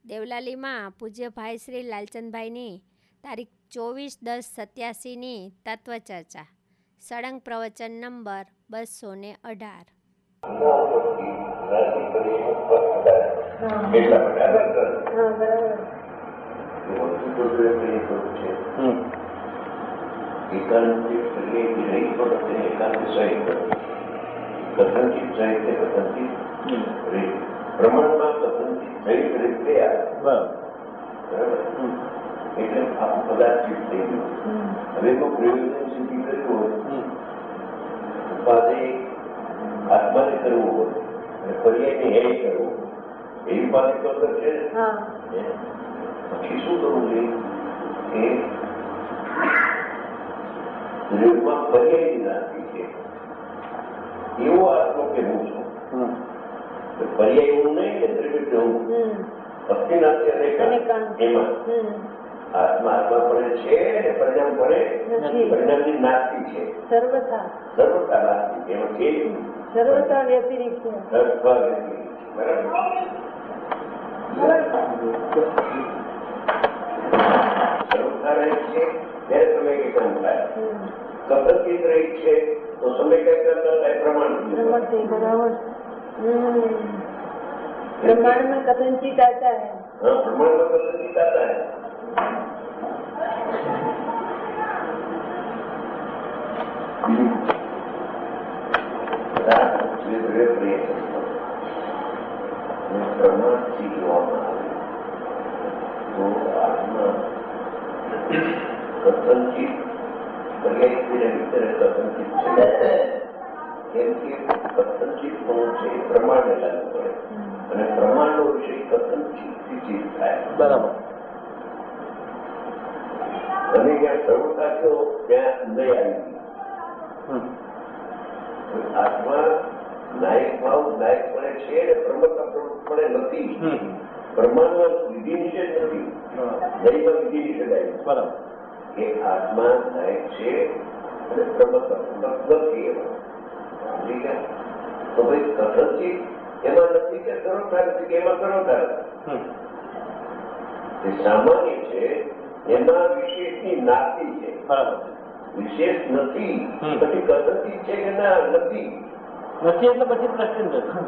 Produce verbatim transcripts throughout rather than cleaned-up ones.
દેવલાલીમાં પૂજ્ય ભાઈ શ્રી લાલચંદભાઈની તારીખ ચોવીસ દસ સત્યાસીની તત્વચર્ચા સળંગ પ્રવચન નંબર બસો ને અઢાર. પ્રમાણમાં કથનથી સહિત રીતે એટલે આખું પદાર્થ થઈ ગયું. હવે એનું પ્રયોજન સિદ્ધિ કર્યું હોય, ઉપાદે આત્માને કરવું હોય અને પર્યાયને હે કરવું એ ઉપાદે તો કરશે ને. પછી શું કરવું જોઈએ કે દ્રવ્યમાં પર્યાયની નાખી છે એવો આત્મો કે હું છું. પર્યાય એવું નહીં કે દ્રવ્ય હું અસ્થિનાથી એમાં આત્મા આત્મા પડે છે ને પરિણામ પડે પરિણામની નાસ્તી છે. સર્વતા સર્વતા નાસ્તી છે. એમાં કે સર્વતા વ્યતિરિક્ત છે. સર્વતા વ્યતિરિક્ત બરાબર. સર્વતા રહી છે ત્યારે સમય કે કામ થાય. કપતિત રહી છે તો સમય કઈ કરતા થાય પ્રમાણ बराबर. प्रमाण में कथनचित आता है. हाँ, प्रमाण में कथनचित आता है. प्रमाण सीखવામાં આવે તો આત્મા કથનચિત પર્યાય કથનચિત છે. કેમ કે કથનચિત પણ છે પ્રમાણને લાગુ પડે અને પ્રમાણનો વિષય કથનચિતથી ચિત થાય. બરાબર. અને જ્યાં સર્વતા થયો ત્યાં નહીં આવી. આત્મા નાયક ભાવ નાયક પડે છે અને પ્રમતા પડે નથી. પ્રમાણમાં વિધિ નિષેધ નથી, દહીંમાં વિધિ નિષેધ આવી. બરાબર. કે આત્મા નાયક છે અને પ્રમતા નથી. એમાં તો ભાઈ કથનચિત એમાં નથી કે સર્વતા નથી કે એમાં સર્વતા નથી. સામાન્ય છે એમાં વિશેષની નાસ્તી છે. વિશેષ નથી પછી કથનચિત છે કે ના નથી નથી એટલે પછી પ્રશ્ન નથી.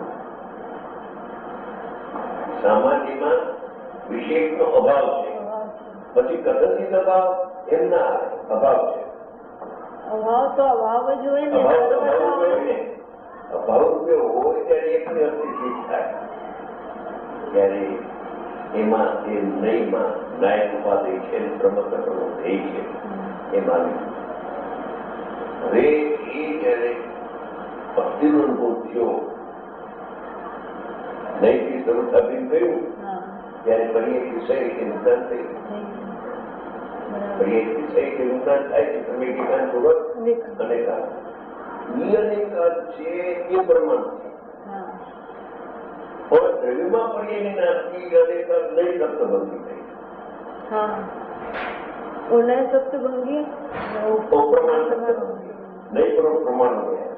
સામાન્યમાં વિશેષનો અભાવ છે પછી કથનચિત અભાવ એમ ના અભાવ છે. અભાવ તો અભાવ જ હોય ને. અભાવ રૂપે હોય ત્યારે એકની અસ્થિતિ થાય ત્યારે એમાં એ નહીંમાં નાયક ઉપાધિ છે પ્રમત્તપણું ધ્યેય છે એમાં હવે એ જયારે ભક્તિનો અનુભવ થયો નહીંથી શરૂ થતું ગયું ત્યારે પર્યાય વિષય કે નુકસાન થયું. પર્યાય વિષય કે નુકસાન થાય છે તમે વિજ્ઞાન પૂર્વક અને કામ નિયમિત છે એ પ્રમાણ છે. પણ દ્રવ્યમાં પર્યાયની નાસ્તી અને નહીં સપ્તભંગી થઈ. ઉન્નય સપ્તભંગી પ્રમાણ નહીં પ્રમાણ હોય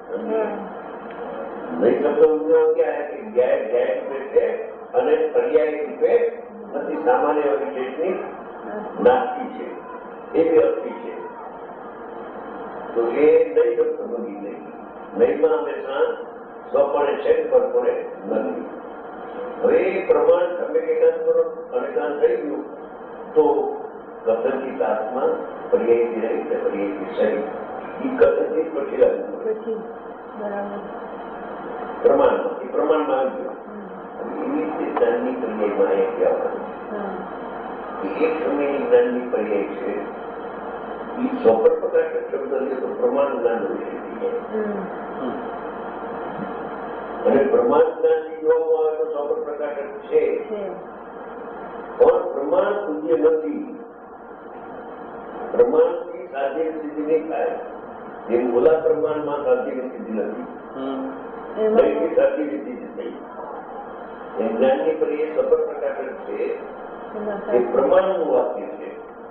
નહીં સપ્તભંગી ક્યાં કે ગાય ગાય રૂપે છે અને પર્યાય રૂપે નથી. સામાન્ય વિશેષની નાસ્તી છે એ બી અસ્થિ છે. તો એ નહીં સપ્તભંગી નહીં. નહીંમાં હંમેશા સ્વપણે છે પરપણે નથી. હવે એ પ્રમાણ તમે એકાંત કરો અનેકાંત થઈ ગયું તો કથનચિત આત્મા પર્યાયથી રહી કે પર્યાયથી સહી એ કથનચિત પછી લાગુ પ્રમાણમાં એ પ્રમાણમાં આવી ગયો. એવી રીતે જ્ઞાનની પર્યાયમાં અહીંયા કહેવાનું એક સમયની જ્ઞાનની પર્યાય છે એ સ્વપર પ્રકાશક શબ્દ લે તો પ્રમાણ જ્ઞાન વિશે અને પ્રમાણ જ્ઞાન જોવામાં આવે તો સ્વપર પ્રકાશક છે પણ પ્રમાણ પૂજ્ય નથી. પ્રમાણથી સાધ્ય સિદ્ધિ નહીં થાય. જેમ ઓલા પ્રમાણમાં સાધ્ય સિદ્ધિ નથી સાધ્ય સિદ્ધિ થઈ. એમ જ્ઞાનની પર એ સ્વપર પ્રકાશક છે એ પ્રમાણનું વાક્ય છે.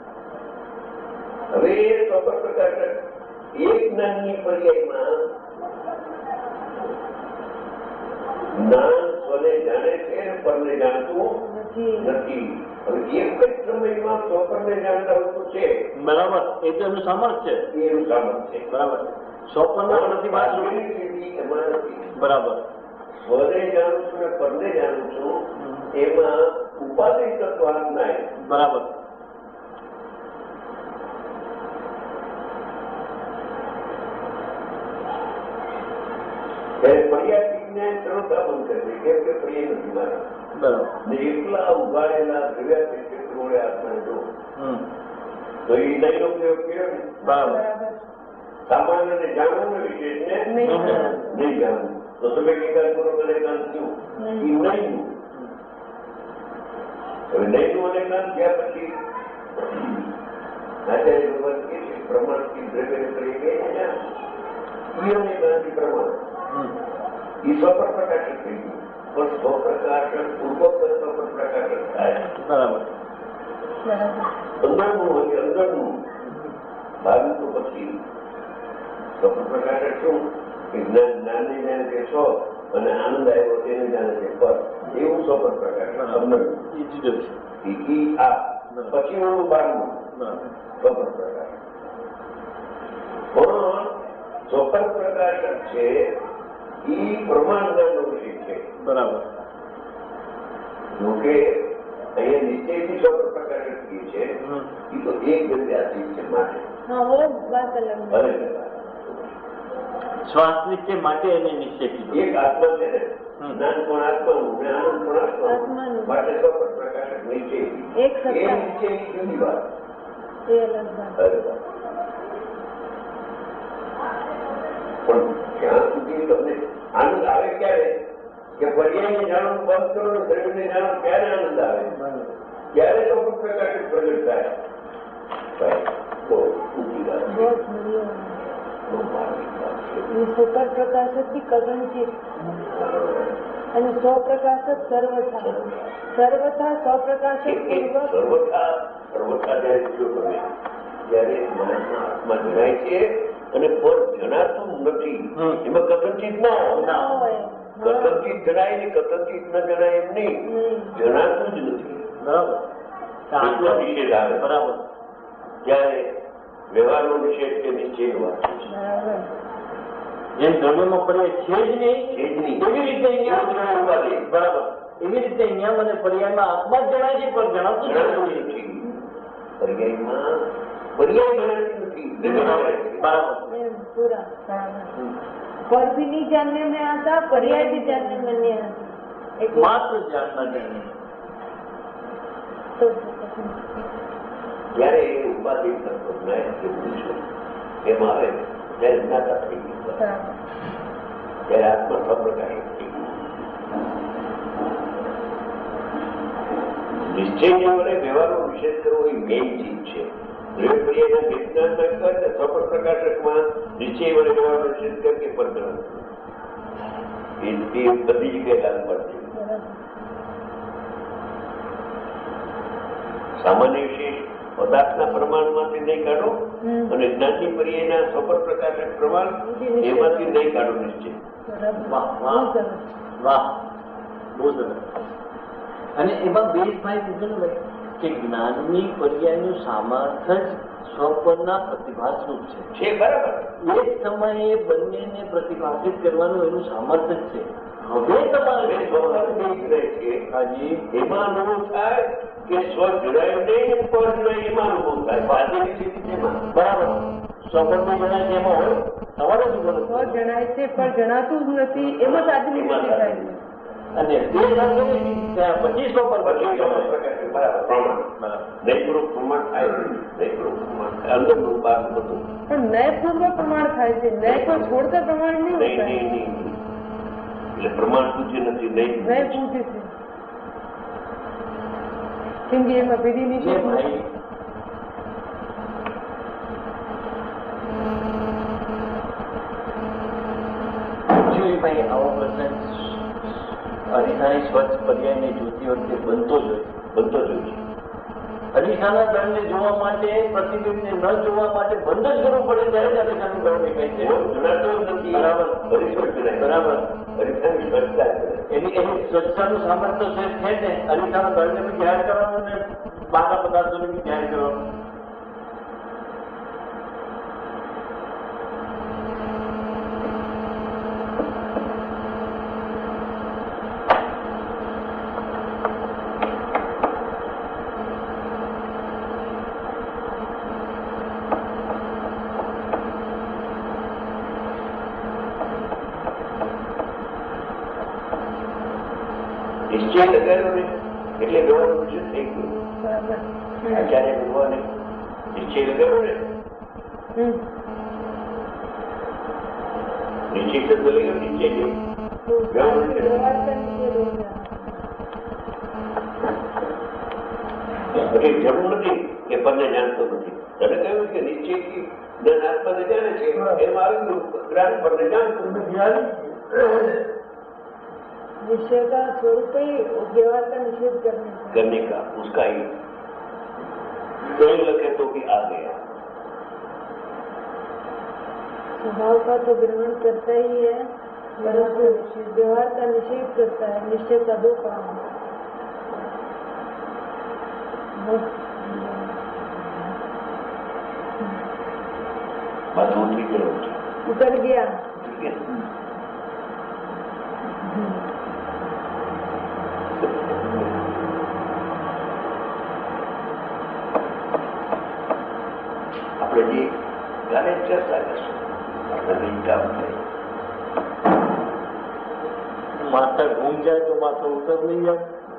હવે એ સ્વપર પ્રકાશક એક જ્ઞાનની પર્યાયમાં જ્ઞાન સ્વ સ્વને જાણે છે અને પરને જાણતું નથી. નથી. હવે એક જ સમયમાં સ્વ પરને જાણતા વસ્તુ છે બરાબર, એ તો એમનું સામર્થ્ય છે. એનું સામર્થ્ય છે. બરાબર, સ્વપ્નના પ્રતિભાસ રૂપી. એમાં નથી. બરાબર, સ્વને જાણું છું ને પરને જાણું છું એમાં ઉપાધિ તત્વ હાથ નાય. બરાબર, ફરિયાદ વિજ્ઞાન સરળતા બંધ કરે છે કેમ કે ફરિયાદ નથી મારા. બરાબર. ને એકલા ઉગાડેલા દ્રવ્યાત્મક ક્ષેત્રોને આત્માને જો હમ. તો એ નહીં નો પ્રયોગ કર્યો ને. બરાબર. બરાબર. સામાન્યને જાણવું ને વિશેષને નહીં જાણવું. નહીં જાણવું. તો તમે કીધા કરો અને કાંત થયું એ નહીં. નહીં. હવે નહીં અને કાંત થયા પછી આચાર્ય ભગવાન કે છે પ્રમાણથી દ્રવ્ય કરી ગઈ ને અને કાંતિ પ્રમાણ હમ. એ સ્વપર પ્રકાશિત થઈ ગયું. પણ સ્વપ્રકાશન પૂર્વક સ્વપર પ્રકાશન થાય. બરાબર, બરાબર. અંદરનું હોય અંદરનું બહારનું તો પછી સ્વપર પ્રકાશન શું કે જ્ઞાન જ્ઞાનને જાણે છે સ્વ અને આનંદ આવ્યો તેને જાણે છે પર એવું સ્વપર પ્રકાશન અંદરનું. એ જુદો છે. એ ઈ આ પછી ઓનું બહારનું બરાબર, સ્વપર પ્રકાશન. પણ સ્વપર પ્રકાશન છે ઈ પ્રમાણ જ્ઞાનનો વિષય છે. બરાબર, જોકે અહીંયા નિશ્ચયથી સ્વપર પ્રકાશન થઈ છે હમ. એ તો એક જગ્યાથી છે માટે હા, વો વાત અલગ है. ભલે શ્વાસ નિશ્ચય માટે એને નિશ્ચય કીધો. એક આત્મા છે ને હમ. જ્ઞાન પણ આત્માનું ને આનંદ પણ આત્માનું આત્માનું. માટે સ્વપર પ્રકાશન નિશ્ચય એક એ સત્તા. નિશ્ચયની જુદી વાત. એ અલગ વાત. અરે વાહ. પણ જ્યાં સુધી તમને આનંદ આવે ક્યારે કે પર્યાયને જાણવું બંધ કરો ને દ્રવ્યને જાણો ક્યારે આનંદ આવે ક્યારે સ્વપર પ્રકાશન પ્રગટ થાય. ભાઈ બહુ ઊંચી વાત છે. बहुत बढ़िया. બહુ માર્મિક વાત છે. ये सुपर प्रकाशक भी कथनचित અને સ્વપ્રકાશક સર્વથા. સર્વથા સ્વપ્રકાશક પૂર્વક સર્વથા સર્વથા જયારે જો તમે જયારે મનસના આત્મા જણાય છે અને પર જણાતું નથી હમ. એમાં કથનચિત ના હોય. ના હોય. હા. કથનચિત જણાય ને કથનચિત ન જણાય એમ નહીં નહીં. જણાતું જ નથી. બરાબર, આત્મા નિષેધ આવે બરાબર, ત્યારે વ્યવહારનો નિષેધ કે નિશ્ચયની વાત છે. બરાબર. જેમ દ્રવ્યમાં પર્યાય છે જ નહીં છે જ નહીં. એવી રીતે અહીંયા ઉપાધિ. બરાબર, એવી રીતે અહીંયા મને પર્યાયમાં આત્મા જ જણાય છે પણ જણાતું જ જણાતું નથી. નથી. પર્યાયમાં પર્યાય જણાતી નથી. દ્રવ્ય જણાય છે. બરાબર, એમ પૂરા. બરાબર. पर भी नहीं जानने में आता, पर्याय भी जानने में नहीं आता. एक માત્ર જાણના જાણે. तो જયારે એ ઉપાધિ તત્વ જ્ઞાન કે પૂછો એમ આવે ત્યારે જ્ઞાતા થઈ ગયું. बराबर. ત્યારે આત્મા સ્વપ્રકાશિત થઈ ગયું. નિશ્ચય વડે વ્યવહારનો નિષેધ કરવો એ મેઇન ચીજ છે. દ્રવ્ય પર્યાયના વિજ્ઞાનમાં કહે છે સ્વપર પ્રકાશકમાં નિશ્ચય વડે વ્યવહારનો નિષેધ કરે કે પરગ્રહ એ બધી જગ્યાએ લાગુ પડશે. बराबर. સામાન્ય વિશેષ પદાર્થના પ્રમાણમાંથી નહીં કાઢો હમ. અને જ્ઞાનની પર્યાયના સ્વપર પ્રકાશક પ્રમાણ એમાંથી નહીં કાઢો નિશ્ચય. बराबर. વાહ, વાહ. बहुत सरस. વાહ, બહુ સરસ. અને એમાં બે ભાઈ કીધું ને ભાઈ કે જ્ઞાનની પર્યાયનું સામર્થ્ય જ સ્વપરના પ્રતિભાસરૂપ છે. છે બરાબર. એ જ સમયે બંનેને પ્રતિભાષિત કરવાનું એનું સામર્થ્ય જ છે. હવે તમારે હવે સ્વપન નહીં રહે છે હાજી એમાં અનુભવ થાય કે સ્વ જણાય નહીં ને પર જણાય એમાં અનુભવ થાય. બાજુની સ્થિતિ તેમાં બરાબર, સ્વપનનું જણાય છે એમાં હોય. તમારે શું કરો સ્વ જણાય છે પણ જણાતું જ નથી એમાં સાધની સ્થિતિ થાય છે. અને તે સાથે ત્યાં પછી સ્વપન પછી પછી સ્વપન પ્રકાશક બરાબર પ્રમાણ બરાબર, નૈપૂર્વક પ્રમાણ થાય નૈપૂર્વક પ્રમાણ થાય અંદરનું બહારનું બધું પણ ન્યાયપૂર્વક પ્રમાણ થાય છે. ન્યાય को छोड़कर प्रमाण नहीं નહીં होता है. નહીં નહીં એટલે પ્રમાણ પૂજ્ય નથી નહીં न्याय पूज्य છે. કેમ કે એમાં પેઢી જે નિષેધ ભાઈ નથી. જો એ ભાઈ આવો પ્રશ્ન અરીસાની સ્વચ્છ પર્યાયને જોતી વખતે બનતો જ હોય બનતો જ હોય છે. અરીસાના દળને જોવા માટે, પ્રતિબિંબને ન જોવા માટે બંધ જ કરવું પડે ત્યારે જ અરીસાનું દળ દેખાય છે. જણાતો નથી. બરાબર. અરીસો જણાય. બરાબર. અરીસાની સ્વચ્છતા છે. એની એની સ્વચ્છતાનું સામર્થ્ય છે છે ને અરીસાના દળને બી જાહેર કરવાનું ને બાકી પદાર્થોને બી જાહેર કરવાનું. નિશ્ચય લગાવ્યો ને એટલે દોડવાનું નિશ્ચિત થઈ ગયું. બરાબર. આચાર્ય ભગવાને નિશ્ચય લગાવ્યો ને હમ. નિશ્ચય શબ્દ લગાવ્યો નિશ્ચય જેવું તો સારી વ્યવહાર કરવી જોઈએ. એટલે જરૂર નથી કે પદને જાણતો નથી. તમે કહ્યું કે નિશ્ચયથી જ્ઞાન આત્માને જાણે છે એમ આવ્યું જ્ઞાન પદને જાણતું નથી. निश्चय का स्वरूप ही व्यवहार का निषेध करने का करने का उसका ही स्वयं लखे तो भी आ गया. स्वभाव का तो ग्रहण करता ही है, परंतु व्यवहार का निषेध करता है. निश्चय का दो काम है. बात उतरी गई उतर गया. उतरी गया. આપણે જે ગાને ચર્ચા કરશું આપણે કામ થાય. માથા ઘૂમ જાય તો માથા ઉતર નહીં જાય.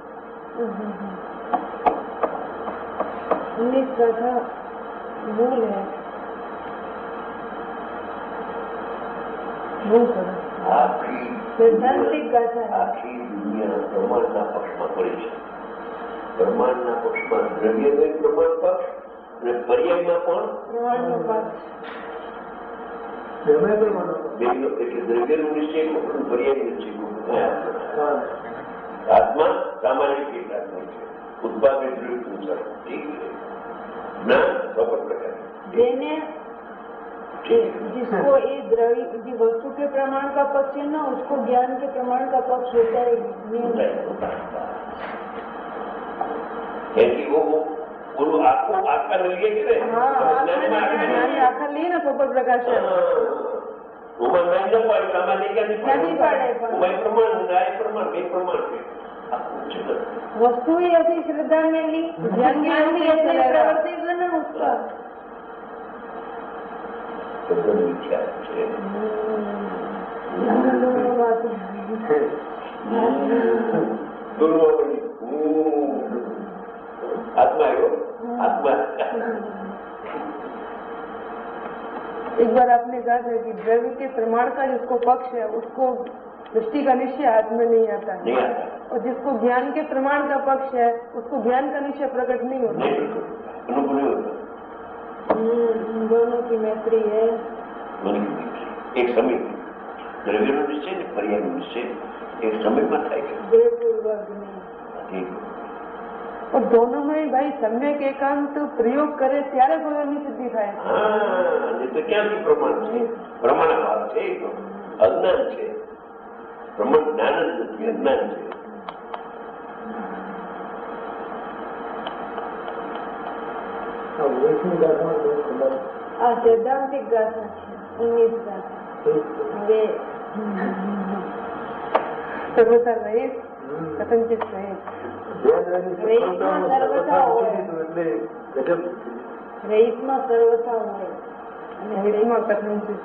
उन्नीस गाथा मूल है. मूल करो. આખી सैद्धांतिक गाथा है. આખી દુનિયા પ્રમાણના પક્ષમાં પડી છે. પ્રમાણના પક્ષમાં દ્રવ્યમય પ્રમાણ પક્ષ અને પર્યાયમાં પણ प्रमाण नो पक्ष. બેનો એટલે દ્રવ્યનું નિશ્ચય ખોટું પર્યાય નિશ્ચય ખોટું. આત્મા સામાન્ય રીતે આત્મા છે. ઉત્પાદન દ્રવ્ય અનુસાર ઠીક છે. જ્ઞાન સ્વપન પ્રકાર જેને जिसको ये द्रव्य जी वस्तु के प्रमाण का पक्ष है ना, उसको ज्ञान के प्रमाण का पक्ष होता है. क्योंकि वो वो आपको आकर लिए कि हाँ, आखिर लिए ना स्वपर प्रकाश है. उमर मैं न पाड़ी सामान्य क्या नहीं पाड़े पण. मैं प्रमाण गाय प्रमाण बे प्रमाण पे वस्तु ही ऐसी श्रद्धा में ली, ज्ञान ज्ञान भी ऐसे प्रवृत्ति ना उसका तद्दन मिथ्या છે. દુર્વાવણી આત્મા આવ્યો આત્મા. एक बार आपने कहा था कि द्रव्य के प्रमाण का जिसको पक्ष है उसको दृष्टि का निश्चय हाथ में नहीं आता है, नहीं आता. और जिसको ज्ञान के प्रमाण का पक्ष है उसको ज्ञान का निश्चय प्रकट नहीं होता. नहीं अनुभव नहीं होता. हम्म, दोनों की मैत्री है. एक समय द्रव्यનો નિશ્ચય ને પર્યાયનો નિશ્ચય એક સમયમાં થાય છે. देहपूर्वक नहीं. और दोनों में भाई सम्यक एकांत प्रयोग करे ત્યારે ભગવાનની સિદ્ધિ થાય. હા એ તો ક્યાંથી પ્રમાણ છે? પ્રમાણાભાવ છે. એ તો અજ્ઞાન છે. પ્રમાણ જ્ઞાન જ નથી, અજ્ઞાન છે. આ સૈદ્ધાંતિક ગાથા છે. ઉन्नीस ગાથા હવે સર્વથા રહિત કથનચિત રહિત. રહિતમાં સર્વથા હોય, રહિતમાં સર્વથા હોય અને રહિતમાં કથનચિત.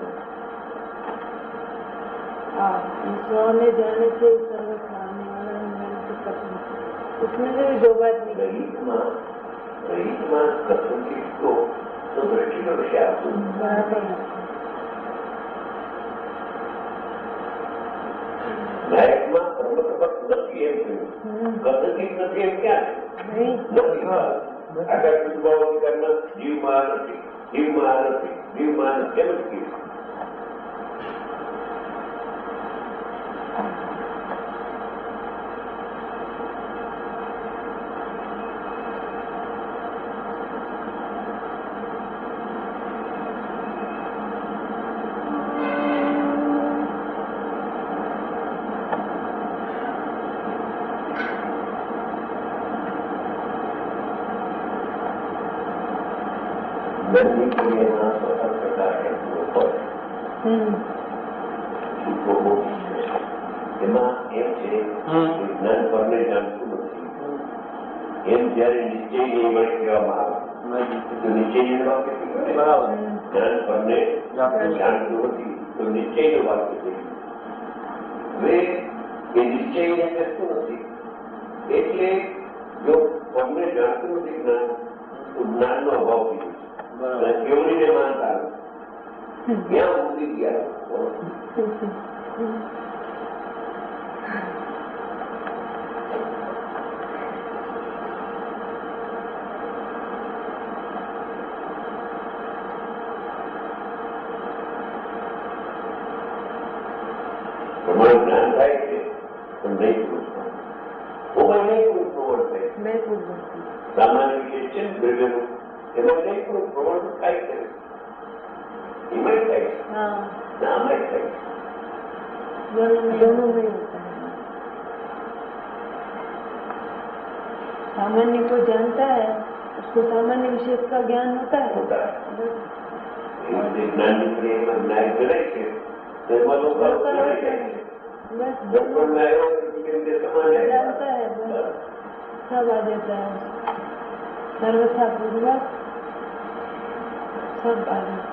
હા, ઈશ્વરને જાણે છે સર્વથા અને આનંદ કથનચિત. उसमें भी दो बात निकली. રહિતમાં રહિતમાં કથનચિત તો તો દ્રષ્ટિનો વિષય આપતો बराबर. નાયકમાં સર્વપ્રથમ નથી એમ કહ્યું. કથનચિત નથી એમ ક્યાં છે? नहीं નથી. આગળ સુભાવ અધિકારમાં જીવમાં નથી, જીવમાં નથી, જીવમાં નથી એમ જ કીધું. જ્ઞાનની ક્રિયામાં સ્વતંત્રતા હેતુઓ હોય શીખવો બહુ એમાં એમ છે કે જ્ઞાન પરને જાણતું નથી. એમ જયારે નિશ્ચયની વડે કહેવામાં આવે તો નિશ્ચયની વાક્ય બરાબર. જ્ઞાન પરને જાણતું નથી તો નિશ્ચયનું વાક્ય છે. હવે એ નિશ્ચયને કહેતું નથી એટલે જો તમને જાણતું નથી જ્ઞાન તો જ્ઞાનનો અભાવ થઈ ગયો. કેવડીને માનતા ક્યાં ઉતરી ગયા. પ્રમાણ જ્ઞાન થાય છે પણ નહીં પૂછવું. ઓમાં નહીં પૂરું પ્રમાણ થાય. સામાન્ય વિશેષ છે ને દ્રવ્યનું એમાં નહીં પૂરું પ્રમાણ થાય છે. એમાં થાય છે આમાં થાય છે. सामान्य को जानता है उसको सामान्य विशेष का ज्ञान होता है होता है ज्ञान ज्ञान कराय છે तो એમાં લોકો डॉक्टर में आयो के समान है जानता है सब आ जाता है सर्वथा पूर्वक सब आ जाता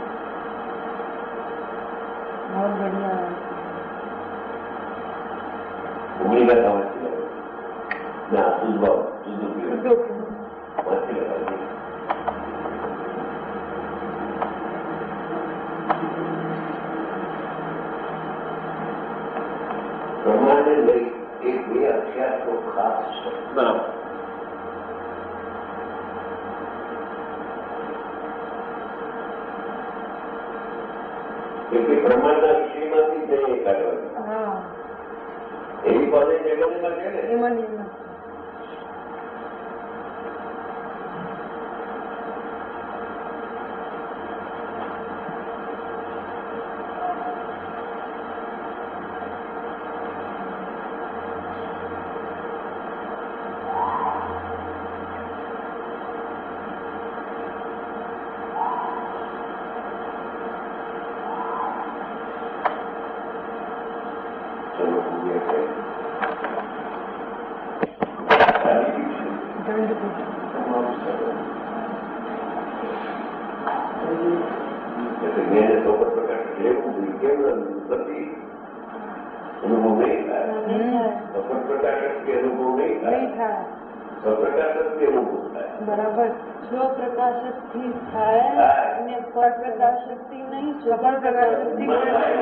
बहुत बढ़िया है उंगली का समझ ना सुधवा सुधु मछली लगा प्रमाण लई एक બે અક્ષર તો ખાસ છે બરાબર. એટલે પ્રમાણના વિષયમાંથી જ નહીં કાઢવાની એવી કોલેજ એમાં છે ને એમાં બરાબર. સ્વ પ્રકાશક થી થાય અને પર પ્રકાશક થી નહીં. સફળ પ્રકાશક થી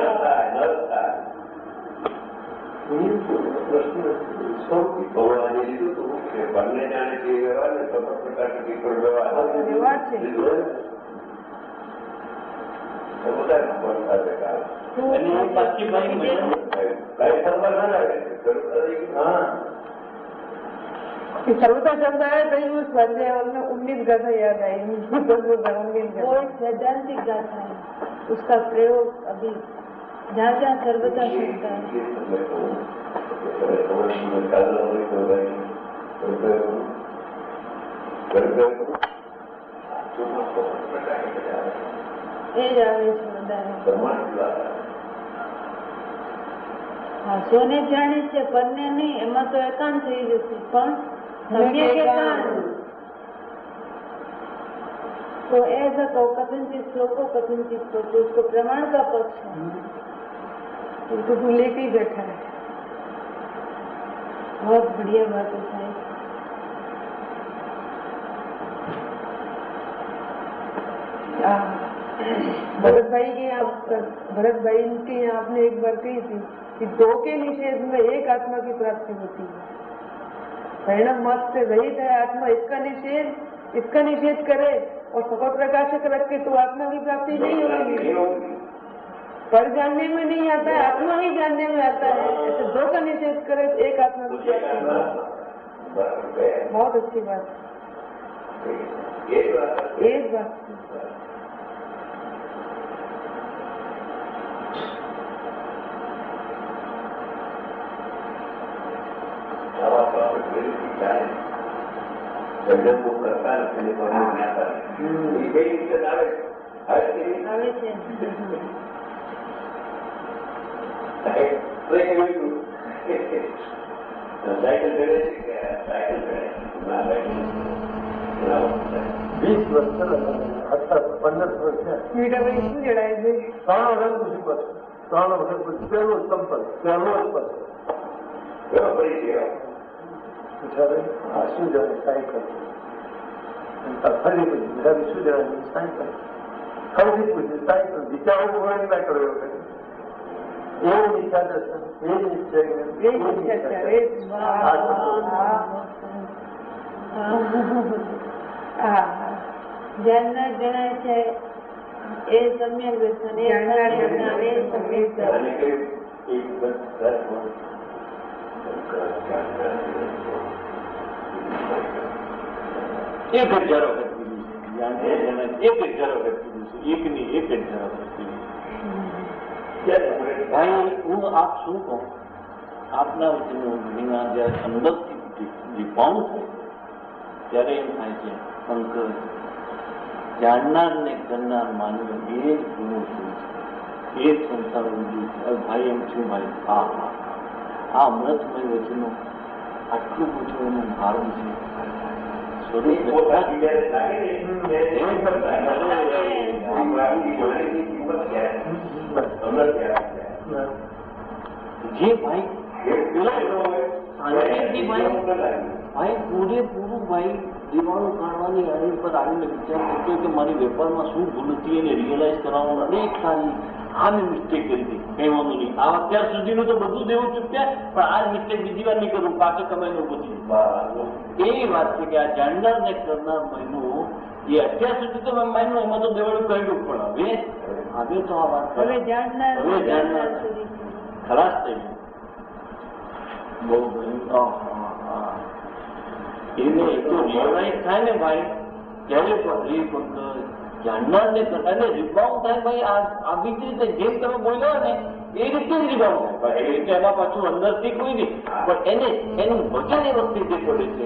ભગવાને લીધું હતું કે બંને જાણે જે વ્યવહાર ને સફળ પ્રકાશક પણ વ્યવહાર વ્યવહાર છે सर्वता शब्द आया तो स्वाध्याय में उन्नीस गाथा याद आई. वो एक सैद्धांतिक गाथा है उसका प्रयोग अभी जहाँ जहाँ सर्वता शब्द है એ જ આવે છે બધા. હા સોને જાણે છે પરને નહીં એમાં તો એકાંત થઈ જશે પણ सम्यक एकांत तो ऐसा कहो कथनचित श्लोको कथनचित तो उसको प्रमाण का पक्ष है उसको तू लेके ही बैठा है. बहुत बढ़िया बात है साहब. भरत भाई के यहाँ भरत भाई के यहाँ आपने एक बार कही थी कि दो के निषेध में एक आत्मा की प्राप्ति होती है. परिणाम मत से रहित है आत्मा. इसका निषेध इसका निषेध करे और सफल प्रकाशक रख के तो आत्मा की प्राप्ति नहीं होगी. पर जानने में नहीं आता है आत्मा ही जानने में आता है. ऐसे दो का निषेध करे तो एक आत्मा की प्राप्ति. बहुत अच्छी बात. एक बात એમને કોઈ કરતા નથી કોને જ્ઞાતા નથી. એ કઈ રીતે આવે આવે છે આવે છે સાયકલ ચડે છે કે સાયકલ ચડે ના વીસ વર્ષ અત્યારે પંદર વર્ષ છે. મીઠાભાઈ શું જણાય છે? ત્રણ વર્ષ પછી બસ ત્રણ વર્ષ પછી પહેલો સંપર્ક પહેલો જ બસ પડી ગયો. આ શું જણાય સાયકલ ફરી પછી મીઠાભાઈ શું જણાય સાયકલ ફરીથી પૂછ્યું સાયકલ વિચારો હોય ના કર્યો એવું નિષ્ઠા દર્શન એ જ નિશ્ચય એ જ નિશ્ચય છે. જ્ઞાનના જણાય છે એ સમ્યક દર્શન એ જ્ઞાનના સમ્યક જણાય જ્ઞાન, એ સમ્યક દર્શન. અને કયું એક બસ એક હજારો વખત કીધું છે જ્ઞાન એ જણાય એક હજારો વખત કીધું છે એકની એક હજારો વખત કીધું છે. ભાઈ હું આપ શું કહું આપના વચ્ચેનું ઘણીના જયારે અંદરથી રિબાઉન્ડ થાય ત્યારે એમ થાય છે પંકજ જાણનાર ને કરનાર માનવ એ જ ગુણો શું છે એ જ સંસાર ઊંધું છે. હવે ભાઈ એમ છું ભાઈ હા હા આ અમૃતમય વચનો આટલું બધું એનું ભારણ છે સ્વરૂપ પોતાની જ્યારે લાગે ને ત્યારે એમ કરતા આપણી જોડેની કિંમત ક્યારે અંદર ક્યારે જે ભાઈ શાંતિથી ભાઈ ભાઈ પૂરેપૂરું ભાઈ દિવાળો કાઢવાની આની પર આવીને વિચાર કરતો કે મારી વેપારમાં શું ભૂલ હતી એને રિયલાઇઝ કરાવવાનું અનેક સારી આ મેં મિસ્ટેક કરી હતી કહેવાનું નહીં આ અત્યાર સુધીનું તો બધું દેવું ચૂક્યા પણ આ મિસ્ટેક બીજી વાર નહીં કરું પાછો કમાઈને પછી એ વાત છે કે આ જાણનાર ને કરનાર મહિનો એ અત્યાર સુધી તો મેં માન્યું એમાં તો દેવાળું કહ્યું પણ હવે હવે તો આ વાત હવે જાણનાર હવે જાણનાર સુધી ખલાસ થઈ ગયું બહુ ભયંકર એને એ તો રિયલાઇઝ થાય ને ભાઈ ત્યારે પણ જાણનાર ને કરનાર ને રિબાઉન્ડ થાય ભાઈ આ આવી જ રીતે જેમ તમે બોલ્યા ને એ રીતે જ રિબાઉન્ડ થાય એ રીતે એમાં પાછું અંદરથી કોઈ નહીં પણ એને એનું વચન એ વખતે જે પડે છે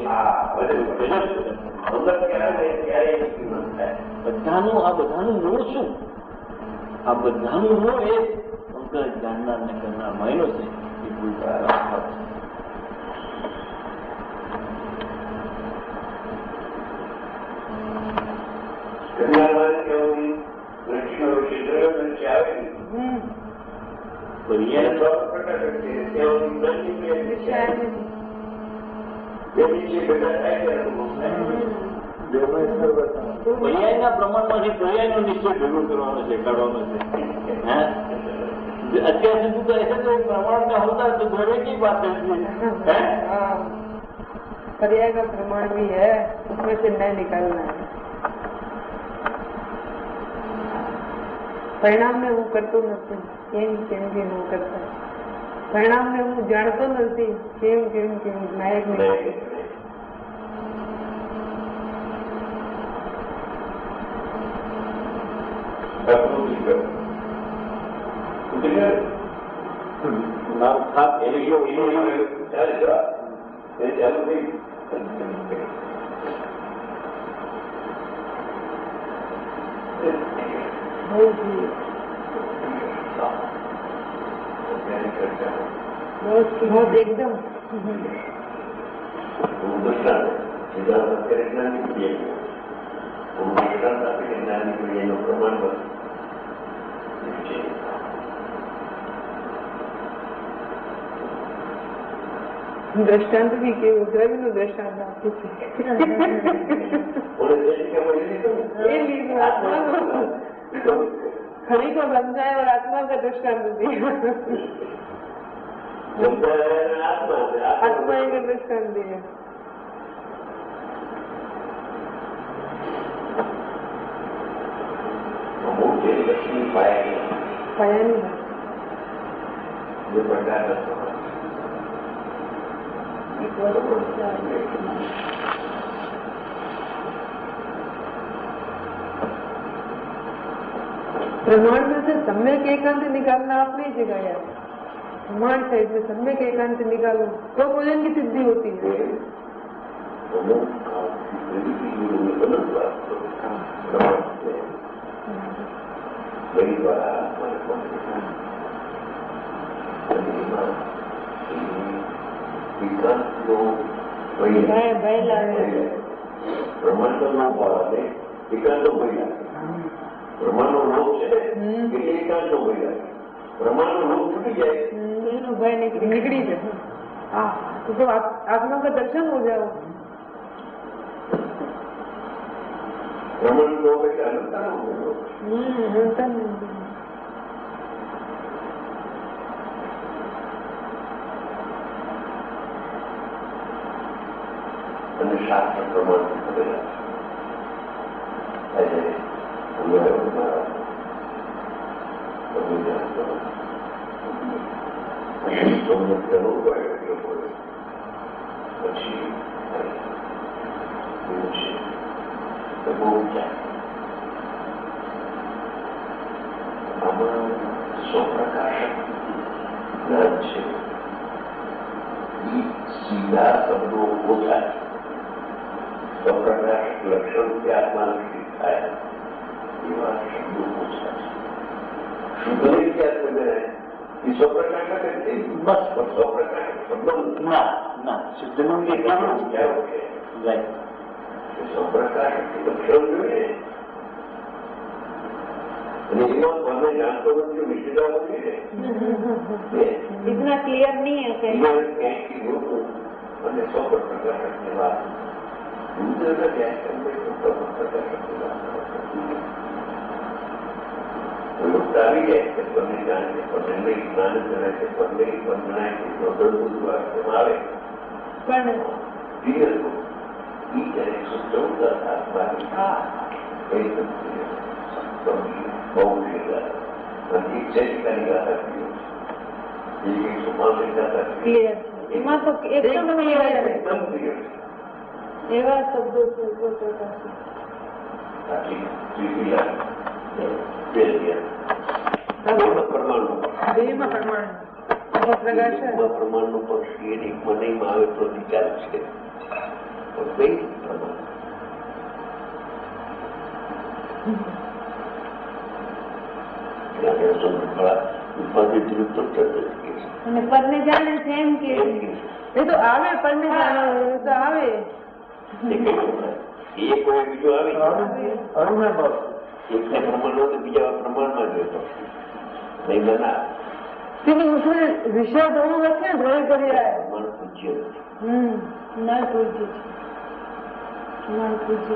બધાનું આ બધાનું મૂળ શું આ બધાનું મૂળ એ પંકજ જાણનાર ને કરનાર મહિનો છે એ ભૂલ છે. પર્યાયના પ્રમાણમાંથી પર્યાયનો નિશ્ચય ભેગો કરવાનો છે કાઢવાનો છે અત્યાર સુધી તો ऐसे तो प्रमाण में होता है तो घरे की बात है पर्याय का प्रमाण भी है उसमें से नहीं निकालना है પરિણામ ને હું કરતો નથી કેમ કેમ કે હું કરતા પરિણામ ને હું જાણતો નથી કેમ કેમ કેમ નાયક નહીં નામ ખાસ એની ચાલે જવા એ ચાલુ થઈ बहुत एकदम દ્રષ્ટાંત બી કેવું દ્રવ્ય નું દ્રષ્ટાંત આપે છે એ લીધું આત્મા खड़ी को समझाए और आत्मा का दृष्टांत दिया आत्मा का दृष्टांत दिया पाया नहीं प्रमाण में से सम्यक एकांत निकालना आप नहीं सिखाया प्रमाण से इसमें सम्यक एकांत निकालो तो भोजन की सिद्धि होती है બળી દ્વારા આત્માને પહોંચે અને એમાં વિકાસનો બ્રહ્માંડનો નામ પાડે વિકાસનો ભય લાગે. બ્રહ્માંડનો લોક છે એટલે વિકાસનો ભય લાગે. બ્રહ્માંડનો લોક છૂટી જાય એનો ભય નીકળી જાય. हाँ तो आत्मा का दर्शन हो जाओ. બ્રહ્માંડ લોક એટલે અનંતનો લોક. અને શાસ્ત્ર પ્રમાણ કરેલા આજે તમને કરવું પડે એટલું પડે પછી એવું છે બહુ જાય. આમાં સ્વપ્રકાશક જ્ઞાન છે એ સીધા શબ્દો ઓછા છે. સ્વપ્રકાશક લક્ષણથી આત્માનું થાય એવા શબ્દો ઓછા છે. શુદ્ધ રીતે આત્મજ્ઞાન એ સ્વપ્રકાશક જ છે. બસ સ્વપ્રકાશક શબ્દો ના ના શુદ્ધનું કે કેવું છે સ્વપ્રકાશક લક્ષણ જોઈએ અને એમાં મને જાણતો નથી વિશેષતા નથી ને इतना क्लियर नहीं है कि ક્યાંયથી જોતું અને સ્વપ્રકાશક ની વાત આવી જાય છે પંદર જાણે છે પંદર નહીં જ્ઞાન જણાય છે પંદર પણ જણાય છે નોંધણ બધું આવે પણ ક્લિયર ઈ જ્યારે એકસો ચૌદ આત્માની એકદમ ક્લિયર બહુ ક્લિયર અને એક ચરિત્રની ગાથા ક્લિયર છે એક એકસો પાંસઠ ગાથા ક્લિયર એમાં તો એકદમ ક્લિયર એકદમ ક્લિયર છે. એવા શબ્દો છે પરમાણુ પરમાણુ પક્ષી એની મનઈમાં આવે તો વિચાર છે પણ કઈ પ્રમાણ અને પરને જાણે છે એમ કે એ તો આવે પરને જાણે તો આવે એ કોઈ બીજું આવી અરુણાભાવ એકને પ્રમાણ તો બીજા પ્રમાણમાં જ રહેતો નહીં બના लेकिन उसमें विषय दोनों रखे हैं भय कर रहा है મન પૂજ્ય નથી. हम्म न पूज्य न पूज्य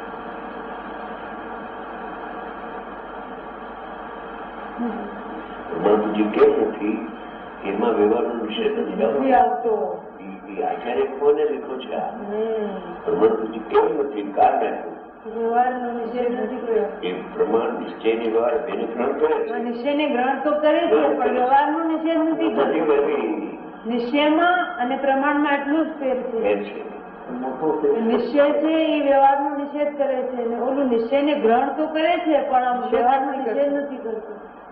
મન પૂજ્ય કેમ નથી એમાં વ્યવહારનો વિષય નથી નથી આવતો આચાર્ય કોને લીધો છે આ મન પૂજ્ય કેમ નથી કારણ આપ્યું વ્યવહારનો નિષેધ નથી કર્યો એ પ્રમાણ નિશ્ચયની વ્યવહાર બેને ગ્રહણ કરે છે નિશ્ચયને ગ્રહણ તો કરે છે પણ વ્યવહારનો નિષેધ નથી નથી કરતો કરવી નિશ્ચયમાં અને પ્રમાણમાં એટલું જ ફેર છે ફેર છે નિશ્ચય છે એ વ્યવહારનો નિષેધ કરે છે અને ઓલું નિશ્ચયને ગ્રહણ તો કરે છે પણ આમ વ્યવહારનો નિષેધ નથી કરતો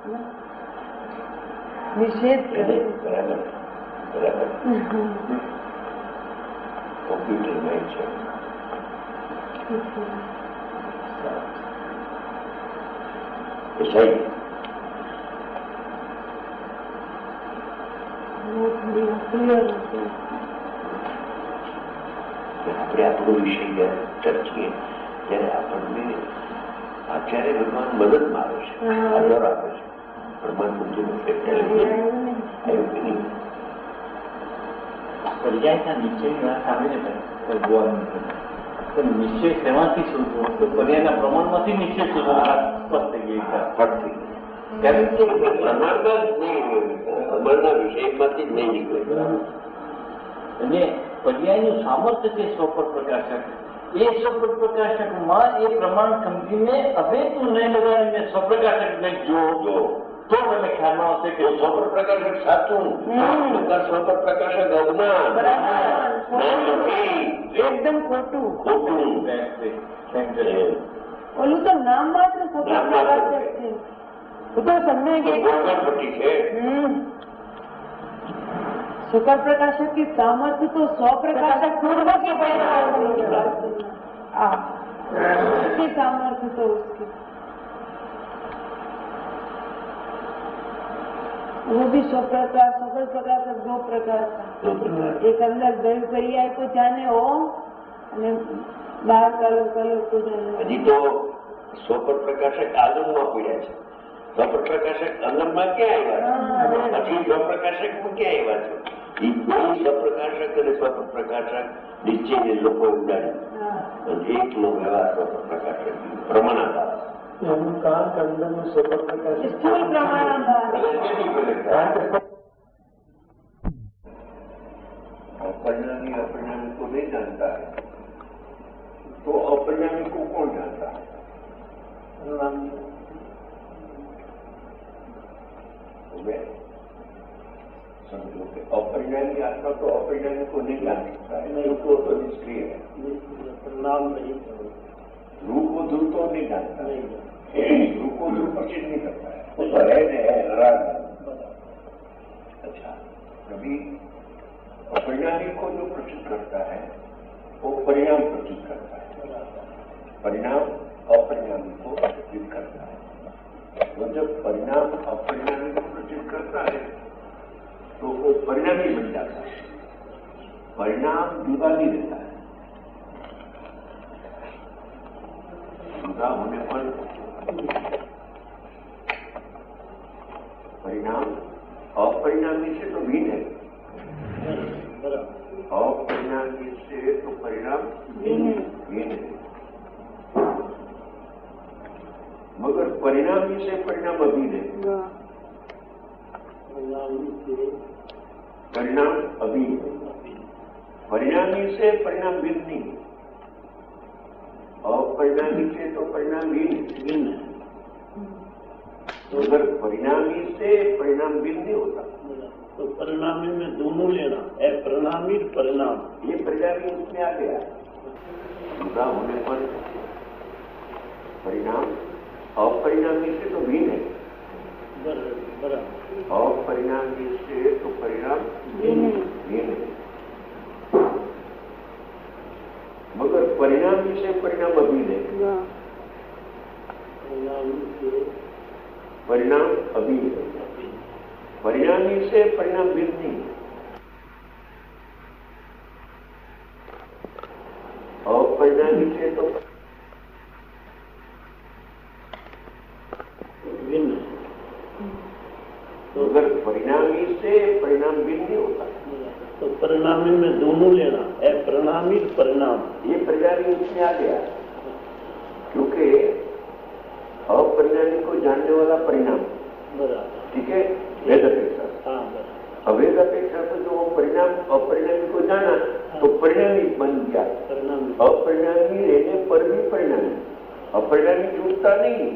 નિષેધ કરે બરાબર બરાબર કોમ્પ્યુટર માઇન્ડ છે સહી આપણે આપણો વિષય જયારે ચર્ચીએ ત્યારે આપણને આચાર્ય ભગવાન મદદમાં આવે છે આધાર આપે છે ભગવાન બુદ્ધિનું આવ્યું કે નહીં પર્યાયના નિશ્ચયની વાત આવે છે ભગવાન તો નિશ્ચય શેમાંથી શોધવો તો પર્યાયના પ્રમાણમાંથી નિશ્ચય શોધવો સ્પષ્ટ થઈ ગઈ ફટ થઈ ગઈ પ્રમાણમાં જ નહીં અમરના વિષયમાંથી જ નહીં નીકળે અને પર્યાયનું સામર્થ્ય છે સ્વપર પ્રકાશક એ સ્વપર પ્રકાશકમાં એ પ્રમાણ સમજીને અભેતું નહીં લગાડીને સ્વપ્રકાશકને જો તો મને ખ્યાલમાં આવશે કે સ્વપર પ્રકાશક સાચું સ્વપર પ્રકાશક અજ્ઞાન એકદમ ખોટું ખોટું ઓલું તો નામ માત્ર સ્વપ્ન પ્રકાશક છે તો તમને ખોટી છે सुपर प्रकाशक की सामर्थ्य तो सौ प्रकाशक पूर्व की पैदा नहीं सामर्थ्य तो उसकी वो भी स्व प्रकाश स्वपर प्रकाश दो प्रकार का एक अंदर दर्द पर्याय को जाने ओम અને બહાર કાલો કાલો को जाने હજી તો સ્વપર પ્રકાશક આલમમાં પડ્યા છે. સ્વપર પ્રકાશક આલમમાં ક્યાં આવ્યા છે? પછી સ્વપ્રકાશકમાં ક્યાં આવ્યા છે? એ બે સ્વપ્રકાશક અને સ્વપર પ્રકાશક નિશ્ચયને લોકો ઉડાડ્યું અને એકલો વ્યવહાર સ્વપર પ્રકાશક પ્રમાણાભાસ એનું કારણ કે અંદરનું સ્વપર પ્રકાશ स्थूल प्रमाणाभास परिणामी अपरिणामी को नहीं जानता है तो अपरिणामी को कौन जानता है? समझो कि अपरिणामी आत्मा तो अपरिणामी को नहीं जान सकता है, नहीं तो तो निष्क्रिय है. परिणाम नहीं रूप को ध्रुव तो नहीं जानता है, रूप को ध्रुव प्रचित नहीं करता है, वो तो है नहीं है नाराज. अच्छा, कभी अपरिणामी को जो प्रचित करता है वो परिणाम प्रचित करता है, परिणाम अपरिणामी को प्रचित करता है. तो जब परिणाम अपरिणामी को प्रचित करता है तो वो परिणामी बन जाता है, परिणाम जुदा नहीं रहता है. जुदा होने पर परिणाम अपरिणामी से तो भिन्न है, अपरिणामी से तो परिणाम भिन्न है, मगर परिणामी से परिणाम अभिन्न है. परिणाम अभिन्न, परिणामी से परिणाम भिन्न नहीं, अपरिणामी से तो परिणाम भिन्न है. तो अगर परिणामी से परिणाम भिन्न नहीं होता तो परिणामी में दोनों लेना है, परिणामी परिणाम. ये परिणामी उसमें आ गया. जुदा होने पर परिणाम अपरिणामी से तो भिन्न है, अपरिणामी से तो परिणाम भिन्न है, मगर परिणामी से परिणाम अभिन्न है. परिणाम अभिन्न है, परिणामी से परिणाम भिन्न नहीं, अपरिणामी से तो भिन्न. तो अगर परिणामी से परिणाम भिन्न नहीं होता तो परिणामी में दोनों लेना है, परिणामी परिणाम. ये परिणामी उसमें आ गया, क्योंकि अपरिणामी को जानने वाला परिणाम, ठीक है, वेद अपेक्षा. अवेद अपेक्षा से जो परिणाम अपरिणामी को जाना तो परिणामी बन गया. अपरिणामी रहने पर भी परिणामी, अपरिणामी छूटता नहीं,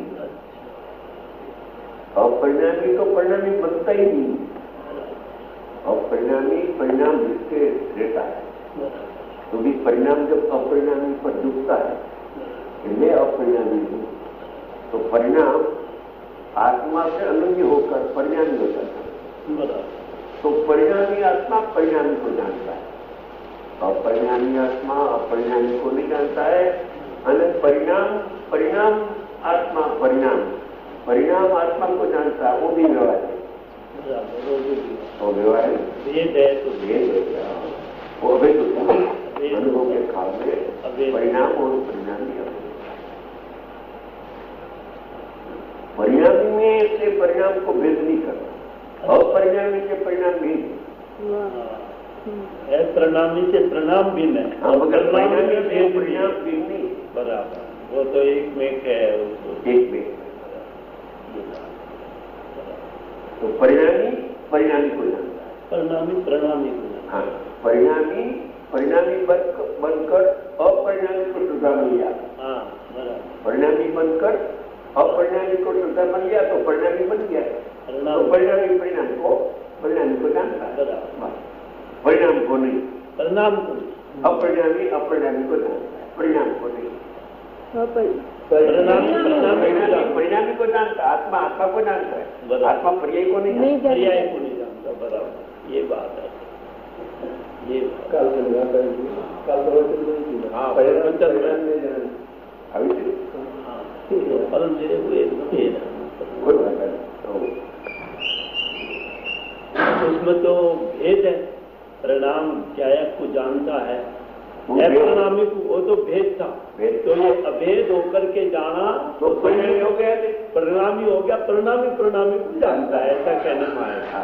अपरिणामी तो परिणामी बनता ही नहीं. अपरिणामी परिणाम जिसके रहता है, तो भी परिणाम जब अपरिणामी पर डूबता है कि मैं अपरिणामी हूँ, तो परिणाम आत्मा से अलग होकर परिणामी हो जाता है. तो परिणामी आत्मा परिणामी को जानता है, अपरिणामी आत्मा अपरिणामी को नहीं जानता है. और परिणाम परिणाम आत्मा परिणाम परिणाम आत्मा को जानता है, वो भी व्यवहार है. वो व्यवहार है, तो भेद है, वो अभेद होता है. अनुभव के काल में परिणाम और परिणामी अभेद. परिणामी में से परिणाम को भेद नहीं करता, अपरिणामी के परिणाम भी है, परिणामी से परिणाम भिन्न है. हाँ, मगर परिणामी से परिणाम भिन्न नहीं. बराबर, वो तो एक में है, एक में. तो परिणामी परिणामी को जानता है, परिणामी परिणामी को जानता है. हाँ, परिणामी परिणामी बनकर अपरिणामी को श्रद्धा बन गया. हाँ, बराबर. परिणामी बनकर अपरिणामी को श्रद्धा बन गया तो परिणामी बन गया. तो परिणामी परिणाम को परिणामी को जानता है, परिणाम को नहीं. परिणाम को अपरिणामी अपरिणामी को जानता है, परिणाम को नहीं. परिणामी परिणामी को जानता है, आत्मा आत्मा को जानता है, आत्मा पर्याय को नहीं जानता. पर्याय को नहीं जानता. बराबर, ये बात है. ये काल काल हाँ, परिणाम नहीं जाना. अभी था, तो ये अभेद होकर के जाना तो परिणामी हो गया, परिणामी हो गया, परिणामी परिणामी को जानता है, ऐसा कहने में आया था।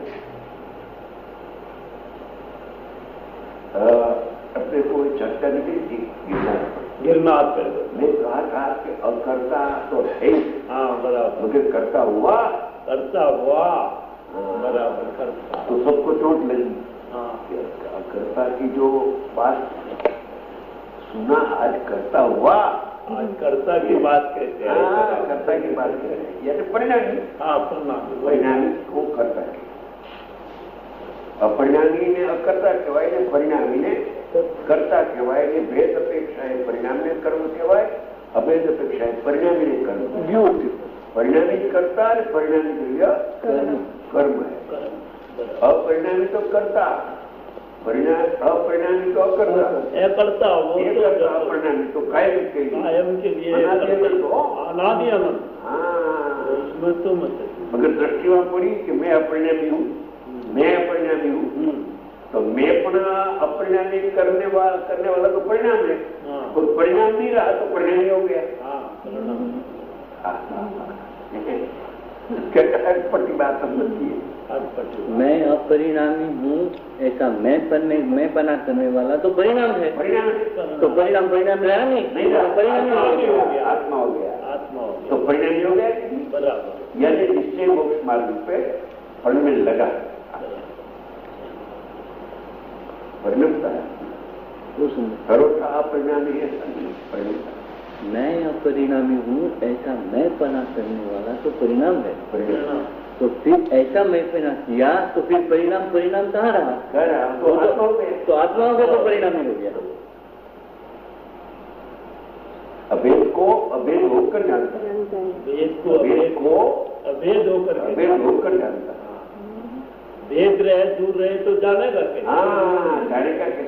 अपने को चर्चा नहीं थी गिरनार गिरनार पे मैं कहा था कि अकर्ता तो है, हाँ बराबर, मगर करता हुआ करता हुआ बराबर करता, तो सबको चोट लगी। हाँ कर्ता की जो बात सुना, आज करता हुआ, आज कर्ता की बात कहते हैं, कर्ता की बात कहते हैं, यानी परिणामी। हाँ परिणामी, परिणामी को कर्ता के, अपरिणामी ने अकर्ता कहेवाय ने परिणामी ने कर्ता कहेवाय ने भेद अपेक्षा है परिणाम ने कर्म कहेवाय, अभेद अपेक्षा है परिणामी ने कर्म। परिणामी कर्ता और परिणामी क्रिया कर्म है। अपरिणामी तो कर्ता, परिणाम अपरिणामी तो अकर्ता, करता वो तो अपरिणामी तो कायम के लिए, कायम के लिए अनादि अनंत। हाँ, उसमें तो मत, मगर दृष्टि वहां पड़ी कि मैं अपरिणामी हूँ, मैं अपरिणामी हूँ, तो मैं अपना अपरिणामी करने वाला करने वाला तो परिणाम है, तो परिणाम नहीं रहा तो परिणामी हो गया। पट्टी बात समझती है। मैं अपरिणामी हूँ ऐसा मैं पन्ने मैं पना करने वाला तो परिणाम है, परिणाम तो परिणाम परिणाम रहा नहीं, नहीं रहा, परिणाम हो गया, आत्मा हो गया, आत्मा हो गया, तो परिणामी हो गया बराबर। यानी निश्चय मोक्ष मार्ग पे फल में लगा परिणमता है, सर्वथा अपरिणामी है, परिणमता। मैं अपरिणामी हूँ ऐसा मैं पना करने वाला तो परिणाम है, परिणाम तो फिर ऐसा मैं पना किया तो फिर परिणाम परिणाम कहाँ रहा, कह रहा तो आत्मा हो गया, तो आत्मा हो गया तो परिणाम ही हो गया। अभेद को अभेद होकर जानता है, वेद को अभेद को अभेद होकर अभेद होकर जानता है। भेद रहे दूर रहे तो जानेगा कैसे? हाँ, जानेगा कैसे?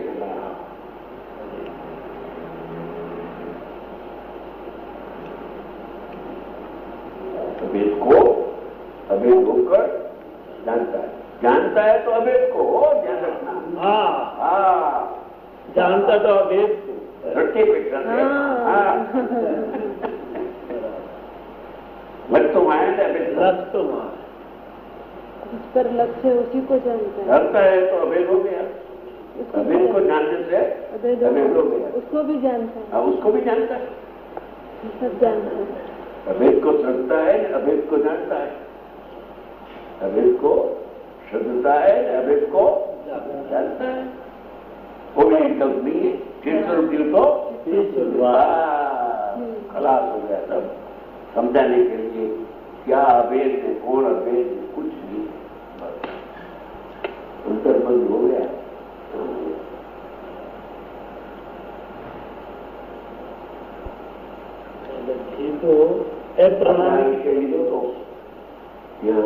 अभेद को अभेद होकर जानता है, जानता है तो अभेद को ध्यान रखना। हाँ हाँ, जानता तो अभेद को रट्टे पे लग तो माया था, लग तो माया, जिस पर लक्ष्य उसी को जानता है, जानता है तो अभेद हो गया, अभेद को जानने से अभेद अभेद हो गया, उसको भी जानता है, हाँ, उसको भी जानता है, सब जानता है। अभेद को श्रद्धता है, अभेद को जानता है, अभेद को श्रद्धता है, अभेद को जानता है, कोई गलत नहीं है, तीन सौ रुपये तो खलास हो गया सब, समझाने के लिए क्या अभेद है, कौन अभेद है, कुछ नहीं, अंतर्बंध हो गया। तो अप्रणामी के लिए तो यहाँ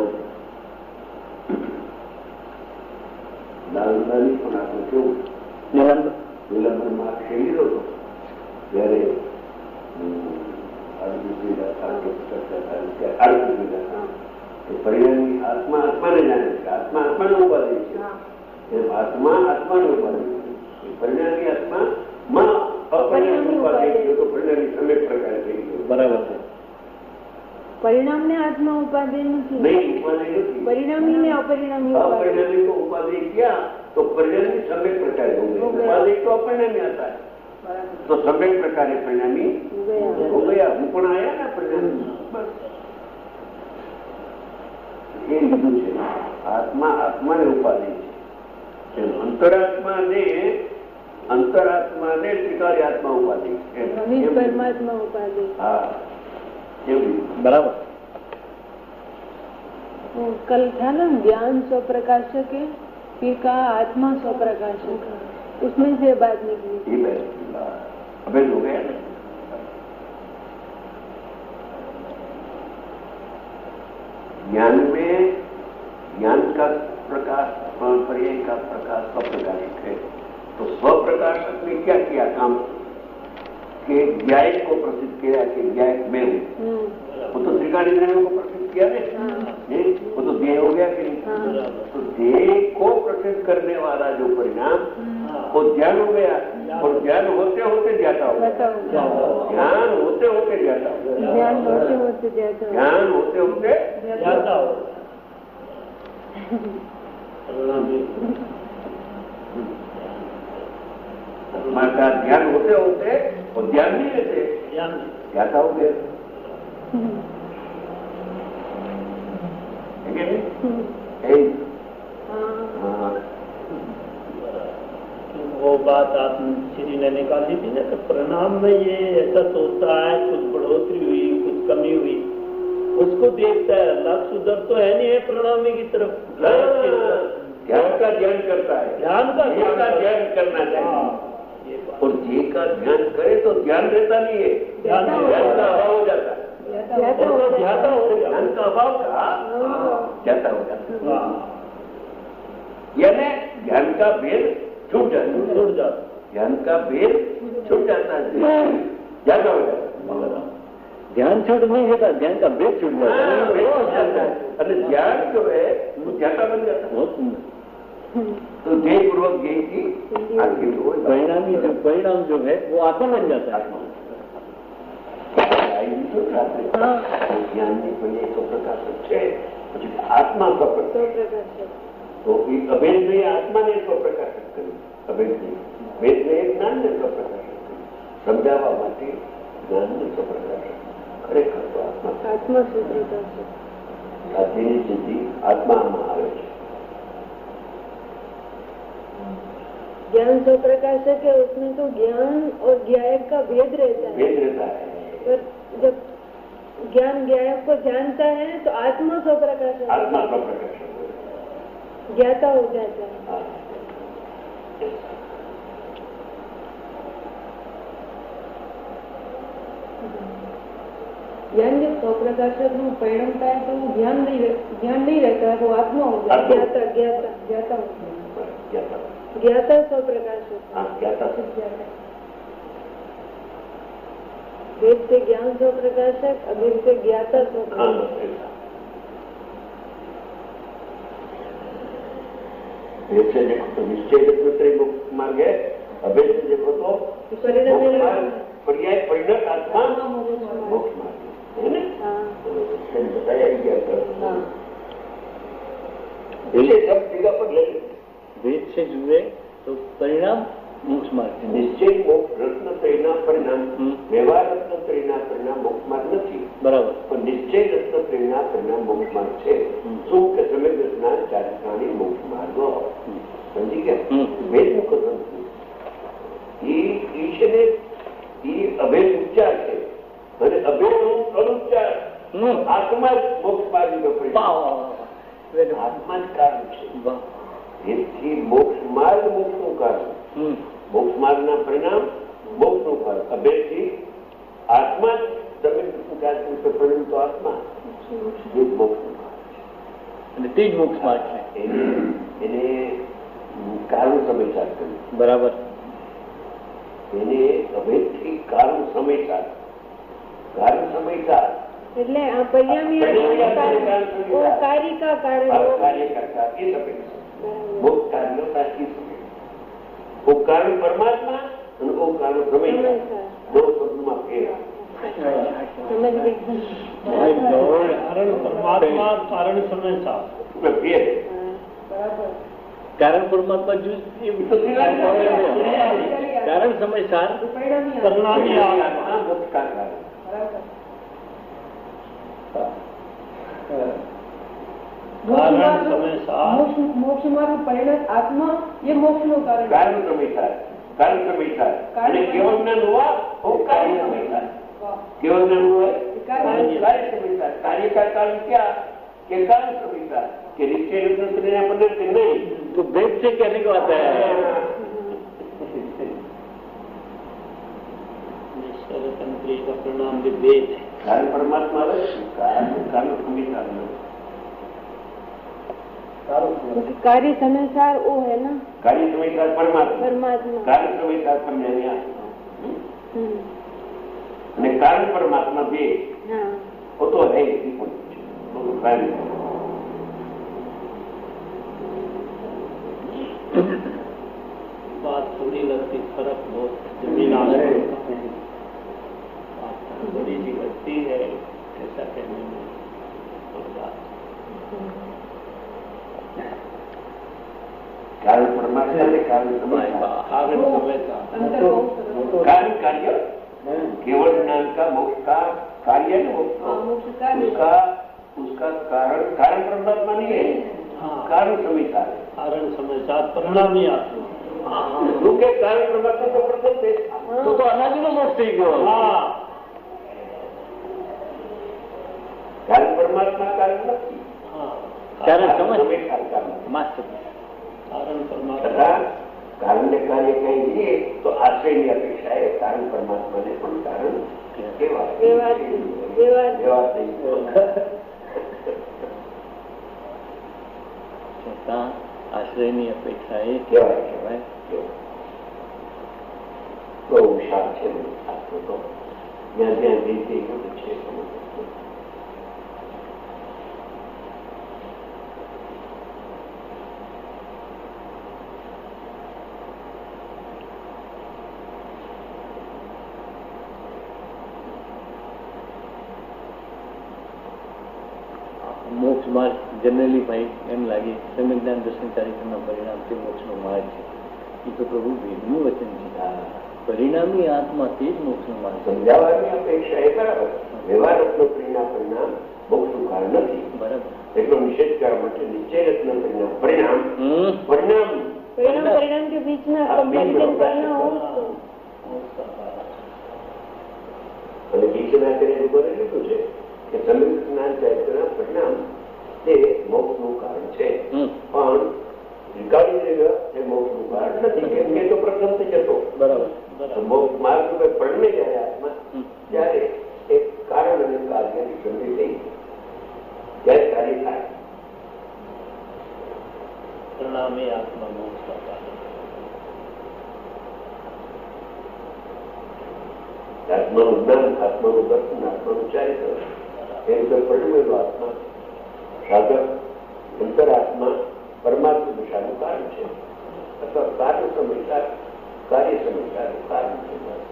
દાલદારી પણ આપણે કેવું વિલંબનમાં ખેલી હતો ત્યારે પરિણામી આત્મા આત્માને જાણે છે, આત્મા આત્માને ઉપાધિ છે, એમ આત્મા આત્માને ઉપાધિ છે, પરિણામી આત્મા માં અપરિણામી ઉપાધિ છે, તો પરિણામી સમ્યક પ્રકારે થઈ ગયો. બરાબર છે. પરિણામ ને આત્મા ઉપાધિ નથી, नहीं उपाधि नहीं, परिणामी ने अपरिणामी उपाधि, अपरिणामी को उपाधि किया तो परिणामी सम्यक प्रकार हो गए, उपाधि तो अपरिणामी आता है, तो सम्यक प्रकार परिणामी हो गया, गुण आया ना परिणामी, बस ये रीजन है। आत्मा आत्मा ने उपाधि है, अंतरात्मा ने अंतरात्मा ने स्वीकारी आत्मा उपाधि है, परमात्मा उपाधि। हाँ बराबर। कल था ना ज्ञान स्वप्रकाशक है, फिर कहा आत्मा स्वप्रकाशक है, उसमें से बात निकली। अबे हो गया ज्ञान में, ज्ञान का प्रकाश पर्याय का प्रकाश स्वप्रकाशक है, तो स्वप्रकाशक ने क्या किया काम कि ज्ञायक को प्रसिद्ध किया कि ज्ञायक मैं हूँ, वो तो त्रिकाली द्रव्यों को प्रसिद्ध किया नहीं, वो तो देह हो गया कि नहीं, तो देह को प्रसिद्ध करने वाला जो परिणाम वो ध्यान हो गया, और ध्यान होते होते जाता होगा, ध्यान होते होते जाता होगा, ध्यान होते होते जाता हो ध्यान होते होते जाता हो। माता ध्यान होते होते और ध्यान नहीं रहते, ध्यान जाता हो गया, ठीक है नहीं? हाँ, वो बात आप श्री ने निकाली थी ना, तो प्रणाम में ये ऐसा सोचता है कुछ बढ़ोतरी हुई कुछ कमी हुई, उसको देखता है। अल्लाह सुधर तो है नहीं है प्रणामी की तरफ, ध्यान का ध्यान करता है, ध्यान का जे का ध्यान करना चाहिए, और जे का ध्यान करे तो ध्यान रहता नहीं है, ध्यान ध्यान का अभाव हो जाता है, ज्यादा हो गया, ध्यान का अभाव का जाता हो जाता है, यानी ध्यान का भेद छूट जाता है, छूट जाता, ध्यान का भेद छूट जाता है, ज्यादा हो जाता है, ध्यान छूट नहीं होता, ध्यान का भेद छूट जाता हाँ, है। भेद छूट जाता है, और ध्यान जो है वो ज्ञाता बन जाता है। बहुत सुंदर। तो जय पूर्वक जय की आगे जो है परिणामी जो परिणाम जो है वो आत्मा बन जाता है। ज्ञान ની પણ એક પ્રકાશ છે, પછી આત્મા પ્રકાશ, તો એ અભેદ ને આત્માને સ્વપ્રકાશિત કર્યું, અભેદ ને ભેદ ને જ્ઞાનને સ્વપ્રકાશિત કર્યું, સમજાવવા માટે જ્ઞાનને સ્વપ્રકાશિત, ખરેખર તો આત્મા आत्मा सुप्रकाश આ તેની સિદ્ધિ આત્મામાં આવે છે। ज्ञान स्वप्रकाश है कि उसमें तो ज्ञान और ज्ञायक का भेद रहता है, भेद रहता है, पर जब ज्ञान ज्ञायक को जानता है तो आत्मा स्वप्रकाश आत्मा स्वप्रकाश ज्ञाता हो जाता है। ज्ञान जब स्वप्रकाशक में परिणमता है तो वो ज्ञान नहीं रह- ज्ञान नहीं रहता है, वो आत्मा हो जाता है, ज्ञाता ज्ञाता ज्ञाता हो जाता है, ज्ञाता स्वप्रकाश होता है, ज्ञाता वेद से ज्ञान स्वप्रकाशक, अभेद से ज्ञाता स्वप्रकाशक। भेद से देखो तो निश्चय मुक्त मार्ग है, अभेद से देखो तो परिणाम मोक्ष मार्ग, पर्याय परिणत आत्मा मोक्ष मार्ग है ना। हाँ तो बताया ही क्या कर हाँ इसे सब जगह पर ले लेते। भेद से जुए तो परिणाम मोक्ष मार्ग है। નિશ્ચય મોક્ષ રત્ન ત્રયના પરિણામ, હમ. વ્યવહાર રત્ન ત્રયના પરિણામ મોક્ષ માર્ગ નથી, બરાબર. પણ નિશ્ચય રત્ન ત્રયના પરિણામ મોક્ષ માર્ગ છે। હમ. શું કે સમગ્ર જ્ઞાન ચારિત્રાણી મોક્ષ માર્ગો સમજી ગયા? હમ. ભેદનું કથન થયું, એ ઈ છે ને એ અભેદ ઉચ્ચાર છે, અને અભેદનું અનુચ્ચાર હમ. આત્મા જ મોક્ષ માર્ગનો પરિણામ, વાહ. આત્મા જ કારણ છે। વાહ. એથી મોક્ષ માર્ગ મોક્ષનું કારણ, હમ. મોક્ષ માર્ગના પરિણામ મોક્ષનું ફળ, અભેદથી આત્મા જ તમે પરિણામ તો આત્મા એ જ મોક્ષનું ફળ અને તે જ મોક્ષ માર્ગ છે. છે। એને એને કારણ સમયસાર કર્યું, બરાબર. એને અભેદથી કારણ સમયસાર, કારણ સમયસાર એટલે આ પરિણામી वो कार्य का कारण और हो। कार्य करता ये समय मोक्ष कार्य होता है इस समय। वो कारण परमात्मा और वो कारण समयसार, दो शब्दों में फेर समझ गए। कारण परमात्मा, कारण समय साथ, उसमें फेर है। बराबर। કારણ પરમાત્મા જુસ કારણ સમય સાર परिणामी परिणामी हाँ, मोक्ष का कारण कारण समय साथ, मोक्ष मार्ग परिणत आत्मा ये मोक्ष નું કારણ कारण समयसार, कारण समयसार અને કેવળ જ્ઞાન હોવા वो कार्य समयसार, केवल ज्ञान हुआ कार्य समझदार, कार्य का कारण क्या कि कारण समझदार कि निश्चय रत्न से पद्धति नहीं तो भेद से कहने को आता है। का परिणाम भी वेद है। कारण परमात्मा कारण कारण समझदार कार्य समयसार वो है ना कार्य समझदार परमात्मा परमात्मा कार्य समझदार समझने हम्म, અને કારણ પરમાત્મા બે हाँ वो तो है ही वो तो कार्य बात थोड़ी लगती, फर्क बहुत जमीन आसमान का है। बात बड़ी सी लगती है ऐसा कहने में, और बात कारण परमात्मा ने कारण समय का कारण समय का अंतर बहुत कारण कार्य केवल ज्ञान का मोक्ष का कार्य है, मोक्ष का उसका उसका कारण कारण परमात्मा नहीं है, कारण समय का है। कारण समय साथ परिणामी आत्मा क्योंकि कारण परमात्मा तो प्रथम थे, તો તો અનાદિનો મોક્ષ થઈ ગયો. हाँ कारण परमात्मा कारण નથી, हाँ कारण समय સમજ कारण માસ્ટર कारण परमात्मा तथा कारण ने कार्य कहेंगे तो आश्रय की अपेक्षा है कारण परमात्मा ने पण कारण केवा છતાં આશ્રયની અપેક્ષા એ કહેવાય કહેવાય. બહુ વિશાળ છે આત્મ તો જ્યાં જ્યાં રીતે એવું છે. મોક્ષ માર્ગ જનરલી ભાઈ એમ લાગે સમ્યક દર્શન કાર્યક્રમના પરિણામ તે મોક્ષનો માર્ગ છે. એ તો પ્રભુ વેદનું વચન છે. પરિણામી આત્મા તે જ મોક્ષનો માર્ગ છે. સમજાવવાની અપેક્ષા એ બરાબર, વ્યવહાર રત્નોત્રીના પરિણામ મોક્ષનું કારણ નથી. બરાબર. એટલો નિષેધ કરવા માટે નિશ્ચય રત્નોત્રીના પરિણામ પરિણામ परिणाम परिणाम के बीच में कंपेरिजन करना हो અને ગીતના તેને ઉપર લીધું છે કે સમ્યક જ્ઞાન ચરિત્રના પરિણામ તે મોક્ષનું કારણ છે, પણ સ્વીકારી લેવા એ મોક્ષનું કારણ નથી, કેમ કે તો પ્રથમથી જતો બરાબર. મોક્ષ માર્ગ રૂપે પરિણે જાય આત્મા ત્યારે એક કારણ અને કાર્યની સંધિ થઈ ત્યારે કાર્ય થાય. परिणामी आत्मा मोक्ष का कारण આત્માનું જ્ઞાન, આત્માનું દર્શન, આત્માનું ચારિત્ર એ રીતે પરિણમેલો આત્મા સાધક અંતરાત્મા પરમાત્મા દિશાનું કારણ છે, અથવા કાર્ય સમયકાર કાર્ય સમયકારનું કારણ છે.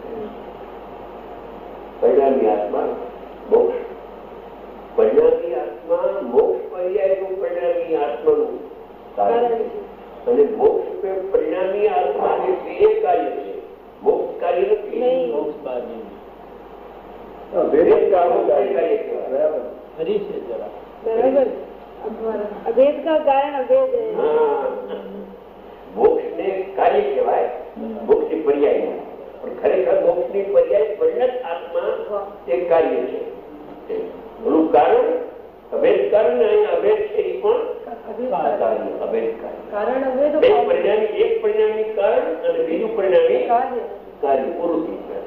પરિણામી આત્મા મોક્ષ, પરિણામી આત્મા મોક્ષ પર્યાયનું પરિણામી આત્માનું કારણ છે, અને મોક્ષ રૂપે પરિણામી આત્મા એ કાર્ય છે, મોક્ષ કાર્ય નથી. मोक्ष कार्य વેદ કાર્ય કાર્ય કહેવાય. બરાબર. हरी से जरा बराबर. अभेद का कारण अभेद है. મોક્ષ ને કાર્ય કહેવાય, મોક્ષ ની પર્યાય, પણ ખરેખર મોક્ષ ની પર્યાય પરિણત આત્મા એ કાર્ય છે. એનું કારણ અભેદ કારણ અને અભેદ છે એ પણ કાર્ય, અભેદ કાર્ય. कारण अभेद બે પરિણામી, એક પરિણામી કારણ અને બીજું પરિણામી कार्य કાર્ય પૂરું થઈ જાય.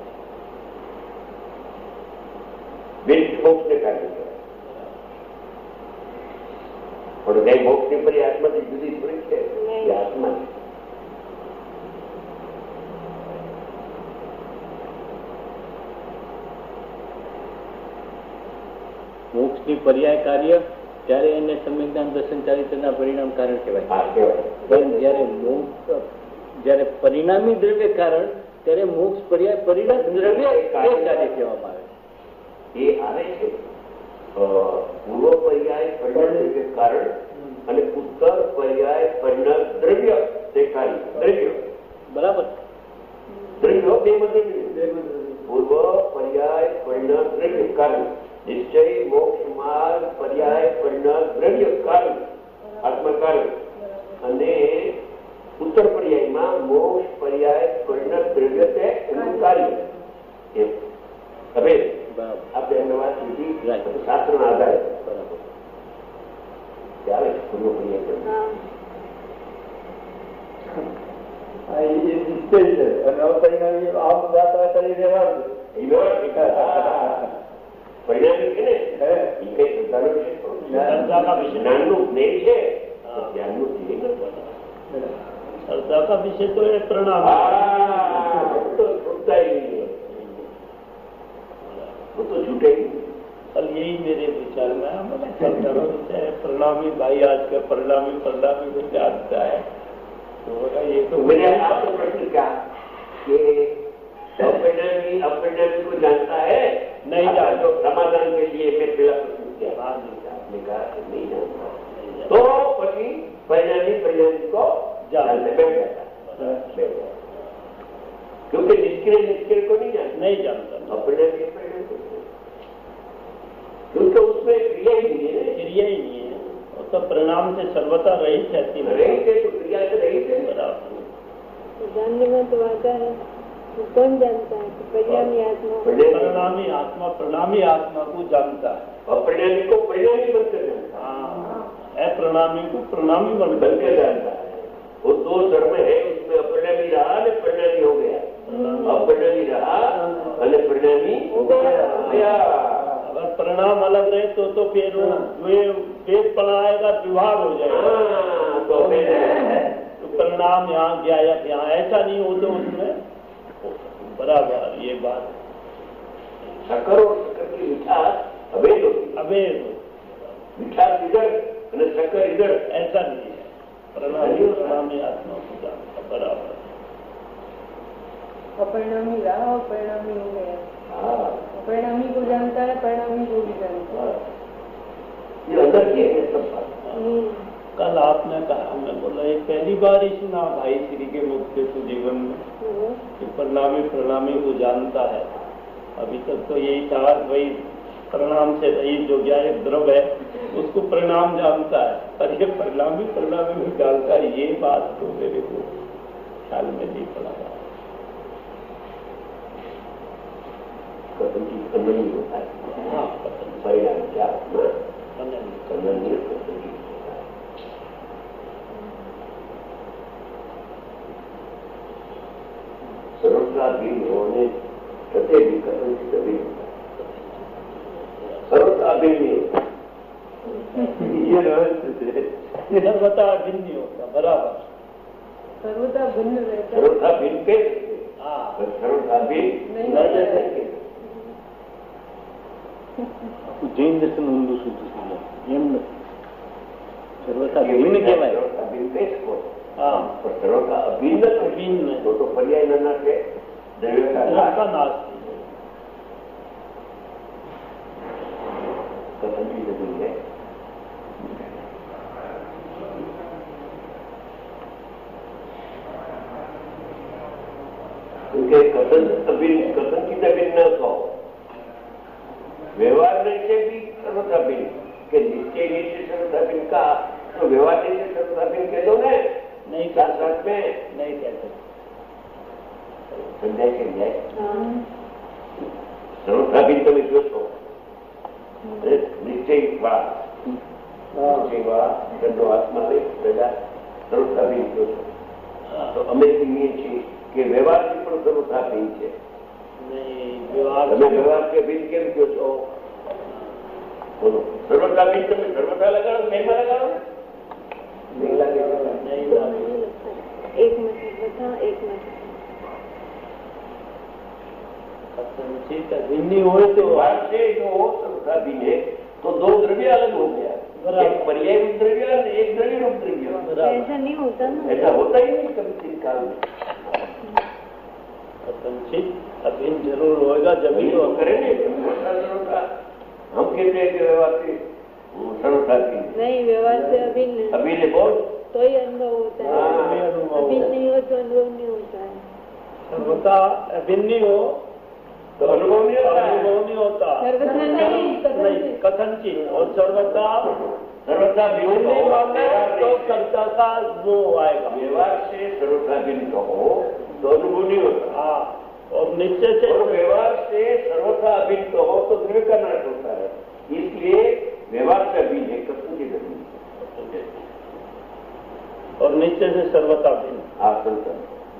બે મોક્ષ ને કાર્ય કહેવાય, પણ કઈ મોક્ષ ની પરી આત્માથી જુદી થોડી છે, એ આત્મા છે. મોક્ષની પર્યાય કાર્ય ત્યારે એને સમ્યક દર્શન ચારિત્રના પરિણામ કારણ કહેવાય. આ કહેવાય. પણ જયારે મોક્ષ જયારે પરિણામી દ્રવ્ય કારણ ત્યારે મોક્ષ પર્યાય પરિણામ દ્રવ્ય એ કાર્ય કહેવામાં આવે છે. એ આવે છે પૂર્વ પર્યાય પરિણામ કારણ અને ઉત્તર પર્યાય પરિણામ દ્રવ્ય તે કાર્ય દ્રવ્ય. બરાબર. દ્રવ્ય બે બધું પૂર્વ પર્યાય પરિણામ દ્રવ્ય કારણ, નિશ્ચય મોક્ષ માર્ગ પર્યાય પરિણામ દ્રવ્ય કારણ આત્મા કારણ, અને ઉત્તર પર્યાયમાં મોક્ષ પર્યાય પરિણામ દ્રવ્ય તે એનું કાર્ય. હવે આપણે એમને વાત લીધી શાસ્ત્રના આધારે બરાબર. ત્યારે પૂર્વ પર્યાય નિશ્ચય છે અને અપરિણામી આમ યાત્રા કરી રહેવાનું. પરિણામી છે ને એ કઈ શ્રદ્ધાનો વિષય જ્ઞાનનું જ્ઞેય છે, જ્ઞાનનું ધ્યેય નથી. श्रद्धा का विषय तो है प्रणाम. तो छूटता ही नहीं है, वो तो छूटे ही. कल यही मेरे विचार में है, मैंने श्रद्धा का विषय है प्रणामी. भाई आज का परिणामी परिणामी को जानता है, तो ये तो मैंने आपको प्रश्न किया कि अपरिणामी अपरिणामी को जानता है? नहीं जानता। तो समाधान के लिए मैं पहला प्रश्न किया, आपने कहा कि नहीं जानता, तो પછી परिणामी परिणामी को जानते बैठ जाता, बैठ जाता, क्योंकि निष्क्रिय निष्क्रिय को नहीं जानता, नहीं जानता, अपरिणामी अपरिणामी को, क्योंकि उसमें क्रिया ही नहीं है, क्रिया ही नहीं है, और तो परिणाम से सर्वथा रहित रहती है, रहित है तो क्रिया से रहित है। बराबर जानने में तो आता है, तो कौन जानता है? परिणामी आत्मा, परिणामी आत्मा परिणामी आत्मा को जानता है, अपरिणामी को परिणामी बनकर जानता है, हाँ, अप्रणामी को प्रणामी बनकर बनकर जानता है। वो दो धर्म है, उसमें अपरिणामी रहा ने परिणामी हो गया, अपरिणामी रहा અને परिणामी हो गया। अगर परिणाम अलग रहे तो तो फिर वे वेद पढ़ाएगा विभाग हो जाएगा, हाँ, तो फिर तो परिणाम यहाँ गया या यहाँ, ऐसा नहीं हो तो उसमें बराबर ये बात शक्कर और शक्कर की मिठास अभेद होती है, अभेद मिठास इधर અને शक्कर इधर, ऐसा नहीं है। परिणामी परिणामी आत्मा को जानता बराबर। अपरिणामी रहा और परिणामी हो गया, हाँ, परिणामी को जानता है, परिणामी को भी जानता है। ये अंदर की है सब बात। कल आपने कहा, मैं बोला ये पहली बार ही सुना भाई श्री के मुख से तो जीवन में कि परिणामी परिणामी को जानता है। अभी तक तो यही था भाई परिणाम से रही जो ज्ञान द्रव है उसको परिणाम जानता है, पर ये परिणामी परिणामी को जानता है, ये बात तो मेरे को ख्याल में नहीं पड़ा। कथन की कथन नहीं होता है, हाँ, परिणाम क्या कथन कथन नहीं कथन की सर्वथा भी होने कते भी कथन की कभी सर्वथा भी नहीं होता, ये रहस्य है। सर्वथा भिन्न नहीं होता बराबर, सर्वथा भिन्न रहता है। सर्वथा भिन्न पे हाँ, सर्वथा भी नहीं न रह सके। જૈન દર્શન ઊંડું સૂચું છે એમ નથી, સર્વથા ભિન્ન કહેવાય। सर्वथा भिन्न पे को, हाँ, पर सर्वथा अभिन्न अभिन्न तो तो पर्याय न नाटे द्रव्य का द्रव का नाश कथन की जरूरी है। क्योंकि कथन अभिन्न कथन की अभिन्न न कहो, व्यवहार से भी सर्वथा भिन्न के निश्चय नीचे सर्वथा भिन्न का, तो व्यवहार से सर्वथा भिन्न कह दो ने, नहीं साथ कर साथ में नहीं कहते। संध्या के लिए सर्वथा भिन्न તમે જોશો નિશ્ચય વાળા નિશ્ચય વાળા ગંડો હાથમાં લઈ બધા सर्वथा भिन्न જોશો, તો અમે કહીએ છીએ કે વ્યવહારથી પણ सर्वथा भिन्न છે। नहीं व्यवहार તમે વ્યવહાર કે भिन्न કેમ કહો છો? બોલો, सर्वथा भिन्न તમે सर्वथा લગાડો, મહેમા લગાડો, નહીં લાગે? नहीं लागे। एक में सर्वथा, एक में कथनचित भिन्न हो तो व्यवहार से जो सर्वथा भिन्न है तो दो द्रव्य अलग हो गया, एक पर्याय रूप द्रव्य और एक द्रव्य रूप द्रव्य। ऐसा नहीं होता ना, ऐसा होता ही नहीं कभी किसी काल में। कथनचित अभिन्न जरूर होएगा जब ही तो तो करेंगे सर्वथा। हम कहते हैं कि व्यवहार से सर्वथा भिन्न, नहीं व्यवहार से अभिन्न अभी ने बोल तो ही अनुभव होता है, हाँ, अभिन्न नहीं हो तो अनुभव नहीं होता है। सर्वथा अभिन्न हो तो अनुभव नहीं होता है। अनुभव नहीं होता, सर्वथा नहीं, नहीं कथनचित, और सर्वथा सर्वथा भिन्न भिन्न कहो, माने तो शब्द का वो आएगा। व्यवहार से सर्वथा भिन्न कहो तो अनुभव नहीं होता, हाँ, और निश्चय से और व्यवहार से सर्वथा अभिन्न कहो तो द्रव्य का नाश होता है। इसलिए व्यवहार से अभिन्न है, कथन की जरूरी और निश्चय से सर्वथा भिन्न। आसन कर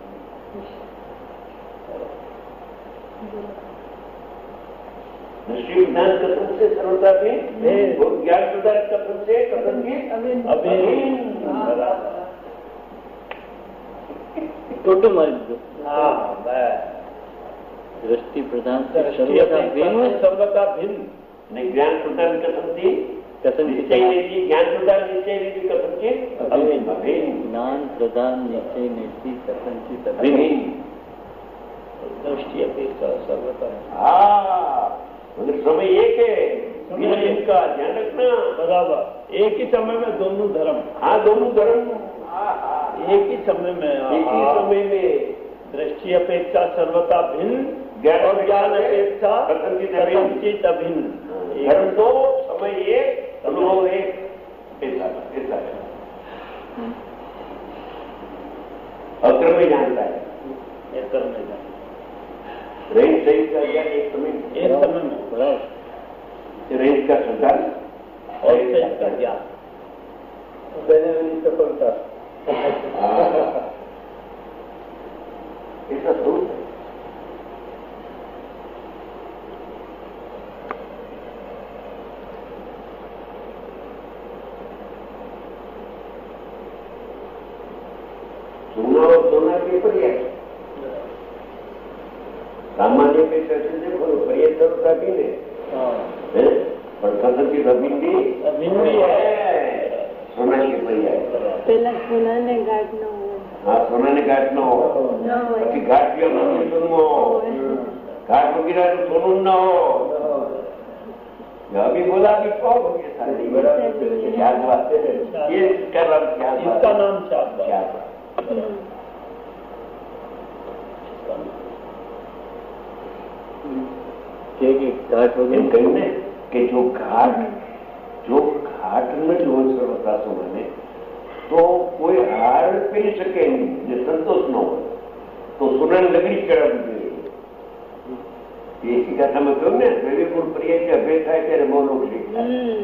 निश्चय ज्ञान कथन से सर्वथा भिन्न, और ज्ञान प्रदान कथन से कथन की अभिन्न ટોટલ મારી દીધો। हाँ, बस। દ્રષ્ટિ પ્રધાન दृष्टि સર્વથા अपनी ભિન્ન, सर्वथा भिन्न, नहीं ज्ञान प्रदान कथन थी કથનચિત જ્ઞાન પ્રધાન નિશ્ચય નીતિ કથનચિત અભિન્ન. જ્ઞાન પ્રધાન નિશ્ચય નીતિ કથનચિત અભિન્ન. दृष्टि अपेक्षा सर्वता है। हाँ मतलब समय एक है, बिना इनका ध्यान रखना। बराबर, एक ही समय में दोनों धर्म। हाँ दोनों धर्म एक ही समय में, एक ही समय में दृष्टि अपेक्षा सर्वता भिन्न और ज्ञान अपेक्षा कथनचित अभिन्न। धर्म दो, समय एक, अनुभव एक, ऐसा ऐसा है। अक्रम में जानता है, एक कर्म में जानता रही सही का ज्ञान एक समय एक समय में, बराबर, रही का संतान और सही का ज्ञान सफलता। ऐसा स्वरूप है। सोना और सोना के पर्याय सामान्य पेक्षा देखो पर्याय सरलता भी ने पर कथनचित अभिन्न अभिन्न भी है। सोना के पर्याय પેલા સોનાને ગાંઠ ન હોય. हाँ सोना ने घाट न हो, ન હોય. પછી घाट गया सोनू हो, घाट को गिरा तो सोनू न हो। अभी बोला कि कौन हो गया सारी क्या बात है, ये कर रहा क्या इसका नाम चार बात। क्या કે કે ઘાટ વગર એમ કહ્યું ને કે જો ઘાટ જો ઘાટ નથી હોય સરળતા સોનાને તો કોઈ હાર કરી શકે નહીં, જે સંતોષ ન હોય તો સોનાને લગડી ચડાવવું જોઈએ. એ શિકાથામાં કહ્યું ને દ્રવ્યગુણ પર્યાય અભેદ થાય ત્યારે મૌન શીખ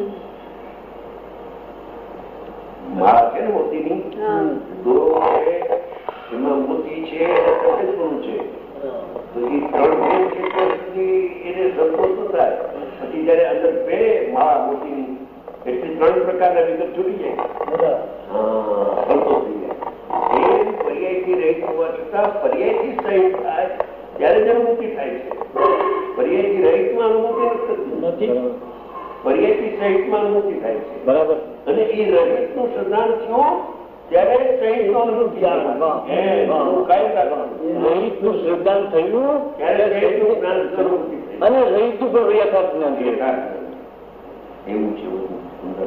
માળા છે ને મોતીની દોરો છે એમાં મોતી છે સફેદપણું છે તો એ ત્રણ ભેદ છે ત્યાં સુધી એને સંતોષ ન થાય. પછી જયારે અંદર પહેરે માળા મોતીની એટલે ત્રણ પ્રકારના વિગત છૂટી જાય, સંતોષ થઈ જાય. એ પર્યાયથી રહિત હોવા છતાં પર્યાયથી સહિત થાય ત્યારે જ અનુભૂતિ થાય છે. પર્યાયથી રહિતમાં અનુભૂતિ નથી, પર્યાયથી સહિતમાં અનુભૂતિ થાય છે. બરાબર. અને એ રહિતનું સદાન થયું ત્યારે સહિતનો અનુભૂતિ રહિતનું શ્રદ્ધાન થયું ત્યારે સહિતનું જ્ઞાન અનુભૂતિ થઈ. અને રહિત ઉપર યથાર્થ જ્ઞાન થયું. એવું છે બધું સુંદર.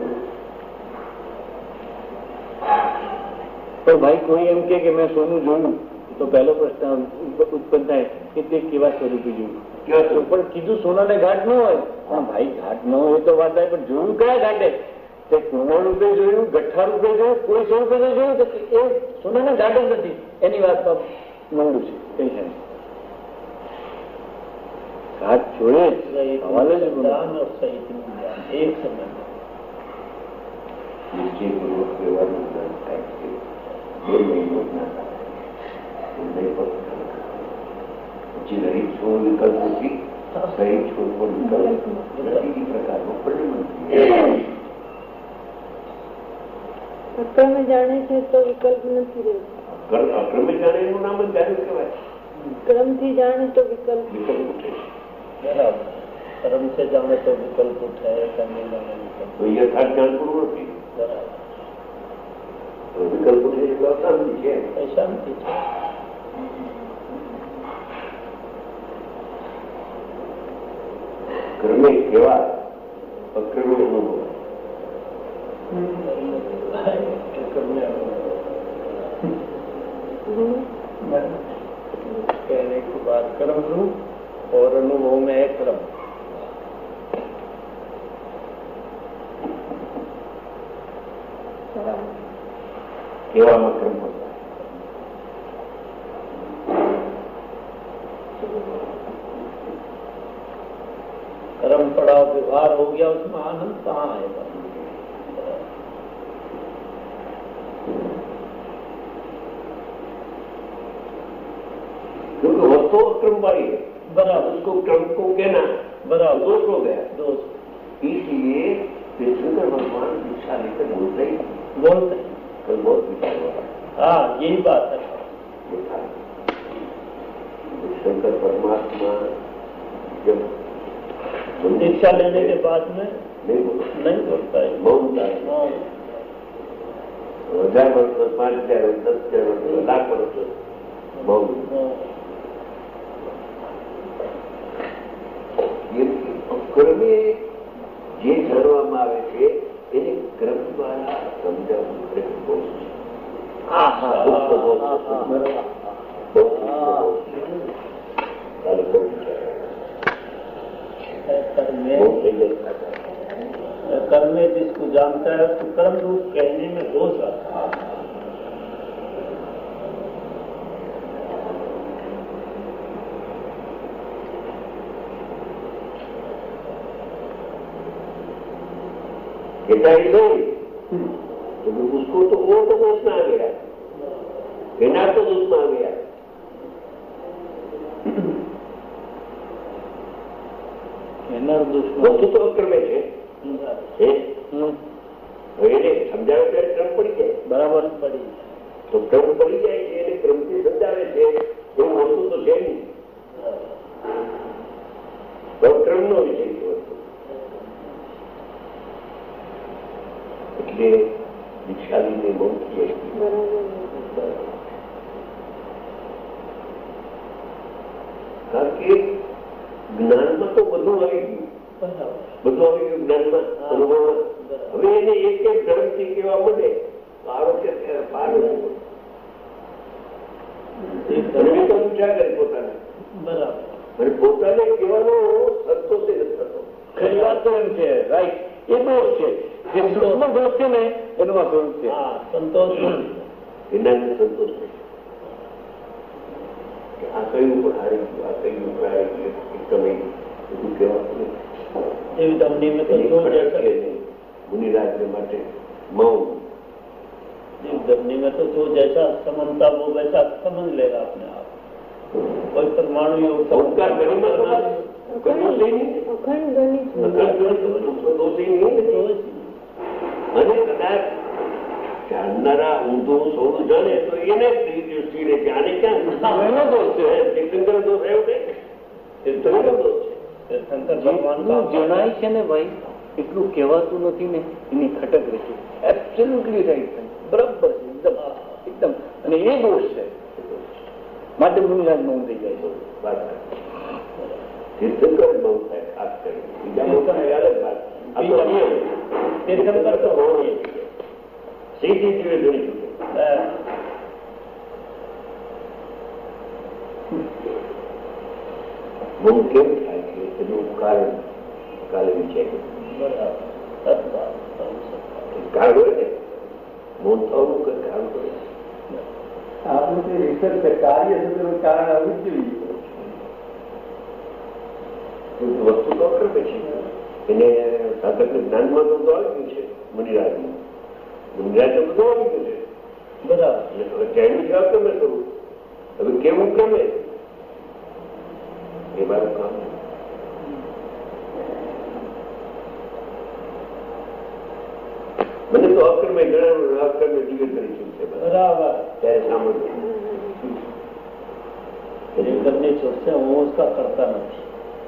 પણ ભાઈ કોઈ એમ કે મેં સોનું જોયું તો પહેલો પ્રશ્ન ઉત્પન્ન થાય કે તે કેવા સ્વરૂપે જોયું. પણ કીધું સોનાને ઘાટ ન હોય, પણ ભાઈ ઘાટ ન હોય તો વાત થાય, પણ જોયું કયા ઘાટે? તે કુંવર રૂપે જોયું, ગઠ્ઠા રૂપે જોયું, કોઈ સ્વરૂપે જોયું તો એ સોનાના ઘાટ જ નથી. એની વાતમાં મંડું છે કઈ છે ઘાટ જોડે હવાલે જ ज्ञान और सहित ज्ञान एक समय में નિશ્ચયપૂર્વક વ્યવહારનું જ્ઞાન થાય છે. બે મહિનો જ્ઞાન થાય પછી રહિત છોડ વિકલ્પ નથી, સહિત છોડ પણ વિકલ્પ નથી. એ પ્રકારનો પરિણામ અક્રમ જાણે છે તો વિકલ્પ નથી રહેતો. અક્રમ જાણે એનું નામ જ જાણ્યું કહેવાય. ક્રમથી જાણે તો વિકલ્પ વિકલ્પ ઉઠે છે. बराबर, कर्म से जाने तो विकल्प उठे, करने जाने विकल्प। તો યથાર્થ જ્ઞાન પૂરું નથી. बराबर, તો વિકલ્પ ઉઠે એટલે અશાંતિ છે. शांति है। કર્મે કેવા અક્રમે અનુભવ कहने की बात कर्म रूप और अनुभव में है क्रम। કેવામાં ક્રમ પડતા कर्म पड़ा, व्यवहार हो गया, उसमें आनंद कहाँ आएगा? क्योंकि वस्तु अक्रम वाली है, बराबर, उसको क्रम को कहना बराबर, दोष हो गया। दोष इसलिए शंकर भगवान दीक्षा लेकर बोलते ही बोलते कल बहुत विचार हुआ। हाँ, यही बात है। देखा शंकर परमात्मा जब दीक्षा लेने के बाद में नहीं बोलता नहीं बोलता है। मौनता है हजार वर्ष पांच हजार वर्ष दस हजार वर्ष लाख वर्ष मौन ક્રમે જે જાણવામાં આવે છે એને ક્રમ દ્વારા સમજાવવું ખરેખર બહુ છે. कर्म में जिसको जानता है तो कर्म रूप कहने में दोष आता है. कहता ही नहीं तो उसको तो वो तो दोष में आ गया, कहना तो दोष में आ गया. વસ્તુ તો અક્રમે છે એને સમજાવે ત્યારે ક્રમ પડી જાય. બરાબર પડી તો ક્રમ પડી જાય છે એને ક્રમથી સમજાવે છે એવું વસ્તુ તો છે નહીં. તો ક્રમનો વિષય છે વસ્તુ. એટલે દીક્ષા લીધે બહુ થઈ કારણ કે જ્ઞાનમાં તો બધું આવી ગયું, બધું આવી ગયું જ્ઞાનમાં, અનુભવમાં. હવે એને એક એક ધર્મથી કહેવા મળે તો આરોગ્ય પાર નથી. પૂછા કરે પોતાને બરાબર અને પોતાને કહેવાનો સંતોષ નથી થતો. ખરી વાત તો એમ છે, રાઈટ, એ દોષ છે. જે સૂક્ષ્મ દોષ છે ને એનું આ સ્વરૂપ છે. હા સંતોષ એના સંતોષ છે. આ કયું પણ હારી ગયું, આ કયું પણ હારી ગયું, તમે બધું કહેવાતું નથી. એવી તમને મેં તો જો મુનિરાજને માટે મૌન. धरनी में तो जो जैसा समझता वो वैसा समझ लेगा अपने आप. कोई परमाणु योग संस्कार करने અને કદાચ જાણનારા ઊંધું સોનું જાણે તો એને દૃષ્ટિને જાણે ક્યાં એનો દોષ છે. તીર્થંકર દોષ આવ્યો છે, તીર્થંકર દોષ છે. शंकर भगवान का જણાય છે ને ભાઈ એટલું કહેવાતું નથી ને એની ખટક રહે છે. એબ્સોલ્યુટલી રાઈટ, બરાબર છે, એકદમ એકદમ. અને એ દોષ છે માટે મુનિરાજ મૌન થઈ જાય છે. વાત તીર્થંકર બહુ થાય ખાસ કરી, બીજા બહુ થાય અલગ વાત. તીર્થંકર તો હોવું સીધી જીવે ઘણી ચૂકે. મૌન કેમ થાય છે એનું કારણ કાલે વિચાર્યું. કારણ હોય ને મૌન થવાનું કઈ કારણ હોય. આપણું જે રિસર્ચ છે કાર્ય છે તેનું કારણ આવવું જ જોઈએ. વસ્તુ તો કરે છે એને સાધકને જ્ઞાનમાં તો આવી ગયું છે. મુનિરાજનું મુનિરાજ બધું આવી ગયું છે બરાબર. હવે ચાઇનીઝ જવાબ તમે કરું હવે કેવું ગમે એ મારું કામ. મને તો અક્રમે જણાવ્યું અક્રમે જીવે કરી છે बराबर. ત્યારે સાંભળ્યું ये करने सोचते हैं वो उसका करता नहीं.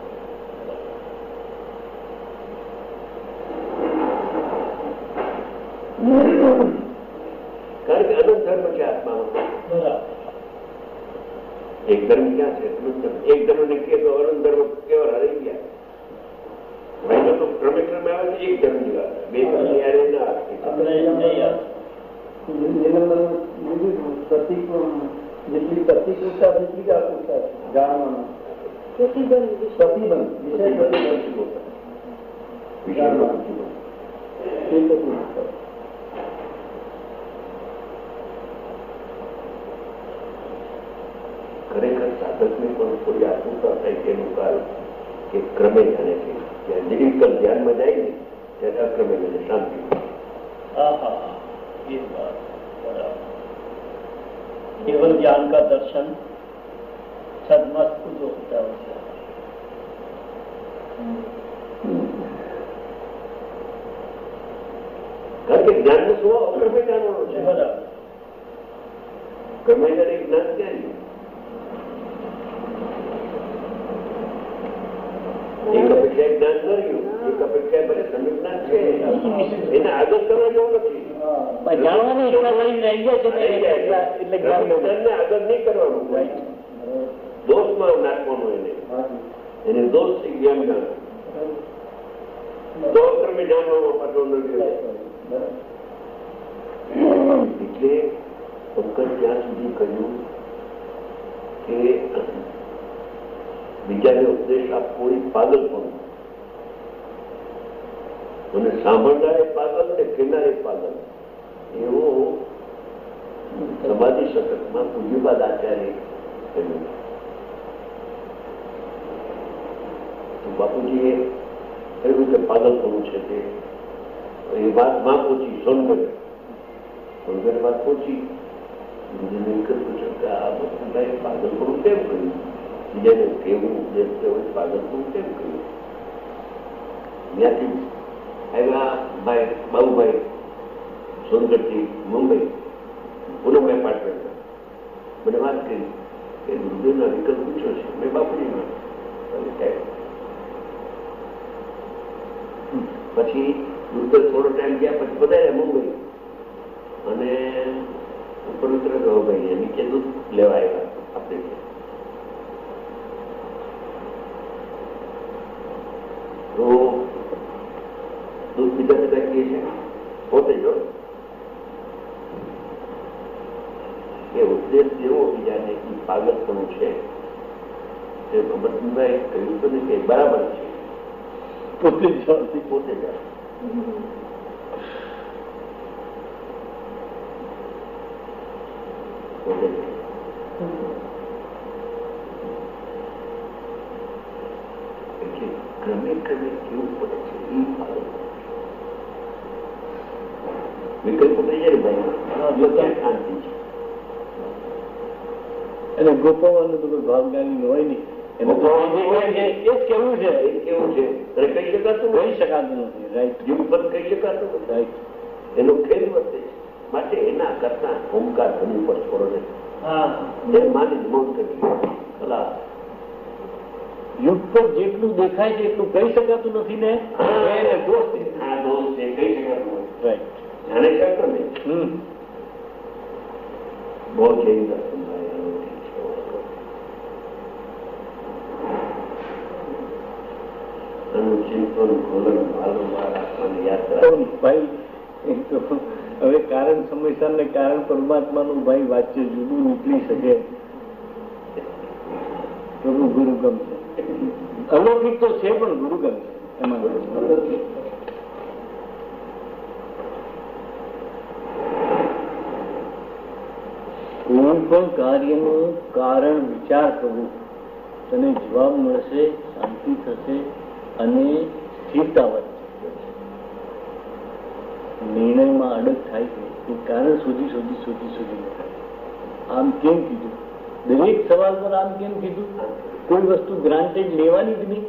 કારણ કે અનંત ધર્મ છે આત્મામાં. बराबर. એક ધર્મ ક્યાં છે? એક ધર્મ ને કહે તો અનંત ધર્મ કેવા રહી ગયા. ભાઈ તો ક્રમે ક્રમે આવે છે એક ધર્મ જેવા બે ધર્મ યારે ના अपने नहीं यार પ્રતિક જેટલી પ્રતિકૂળતા જેટલી આકૃતતા જાણવાનું પ્રતિબંધ પ્રતિબંધ વિષય પ્રતિબંધ જાણવાનું ખરેખર સાધકને પણ થોડી આતુરતા થાય છે એનું કારણ કે ક્રમે જાણે છે. જ્યાં નિરીકલ ધ્યાનમાં જાય ને ત્યારે અક્રમે જાણે શાંતિ. हाँ हाँ ये बात बराबर. केवल ज्ञान का दर्शन सदमस्त जो होता है उसे કારણ કે જ્ઞાનનો સ્વભાવ અક્રમે જાણવાનો છે. बराबर. ક્રમે જાણે જ્ઞાન ક્યાં એક જ્યાં જ્ઞાન ન રહ્યું એક અપેક્ષા ભલે સમ્યક છે એને આગળ કરવા જેવું નથી. જાણવાની ઈચ્છા કરીને રહી ગયા છે એટલે જ્ઞાનને આગળ નહીં કરવાનું, દોષમાં નાખવાનું એને એને દોષ થી જ્ઞાન જ્ઞાન તો ક્રમે જાણવામાં પાછો ન ગયો. એટલે શંકર ત્યાં સુધી કહ્યું કે બીજાને ઉપદેશ આપવો એ પાગલ પણ, અને સાંભળનાર એ પાગલ ને કહેનાર એ પાગલ. એવો સમાધિ શતકમાં પૂજ્યપાદ આચાર્ય કહ્યું. બાપુજીએ કહ્યું કે પાગલપણું છે તે એ વાત માં પહોંચી સોનગઢ સોનગઢ વાત પહોંચી ગુરુજીને એક જ પૂછ્યું કે આ બધું ભાઈ પાગલપણું કેમ કર્યું, બીજાને કેવું ઉપદેશ હોય પાગલપણું કેમ કર્યું. ત્યાંથી આવ્યા ભાઈ બાબુભાઈ સોનગઢથી મુંબઈ પૂનમ એપાર્ટમેન્ટમાં મને વાત કરી કે ગુરુદેવના વિકલ્પ પૂછ્યો છે. મેં બાપુજીમાં પછી ગુરુદેવ થોડો ટાઈમ ગયા પછી બધા મુંબઈ અને પવિત્ર ગૌભાઈ નીચે દૂધ લેવા આવ્યા આપણે. તો દૂધ બીજા બધા કહે છે પોતે જો કે ઉપદેશ જેવો બીજાને પાગલપણું છે તે ભગવતભાઈ કહ્યું હતું ને કે બરાબર છે, પોતે જ પોતે જાય. એટલે ક્રમે ક્રમે કેવું પડે છે એ પાગલ વિકલ્પ થઈ જાય ભાઈ શાંતિ છે. અને ગોપાવાનું તો કોઈ ભાવ જ્ઞાની હોય નહીં, એનું તો એ જ કેવું છે એ કેવું છે અને કહી શકાતું કહી શકાતું નથી. રાઈટ, જીવન કહી શકાતું નથી. રાઈટ, એનો ખેલ વર્તે છે. માટે એના કરતા ઓમકાર ધન ઉપર છોડો ને એ માની મૌન કરી ખલાસ. યુગ પર જેટલું દેખાય છે એટલું કહી શકાતું નથી ને, એને દોષ છે. આ દોષ છે, કહી શકાતું નથી. રાઈટ, જાણે શકતો ને હમ બહુ જઈ દર્શન ચિંતન ખોલન વારંવાર આત્માની યાત્રા. ભાઈ હવે કારણ સમયસર ને કારણ પરમાત્માનું ભાઈ વાચ્ય જુદું નીકળી શકે. પ્રભુ ગુરુગમ છે, અલૌકિક તો છે પણ ગુરુગમ છે એમાં. કોઈ પણ કાર્યનું કારણ વિચાર કરવું, તને જવાબ મળશે, શાંતિ થશે અને સ્થિરતા વધશે. નિર્ણયમાં અડગ થાય છે એ કારણ શોધી શોધી શોધી શોધી થાય. આમ કેમ કીધું, દરેક સવાલ પર આમ કેમ કીધું, કોઈ વસ્તુ ગ્રાન્ટેડ લેવાની જ નહીં.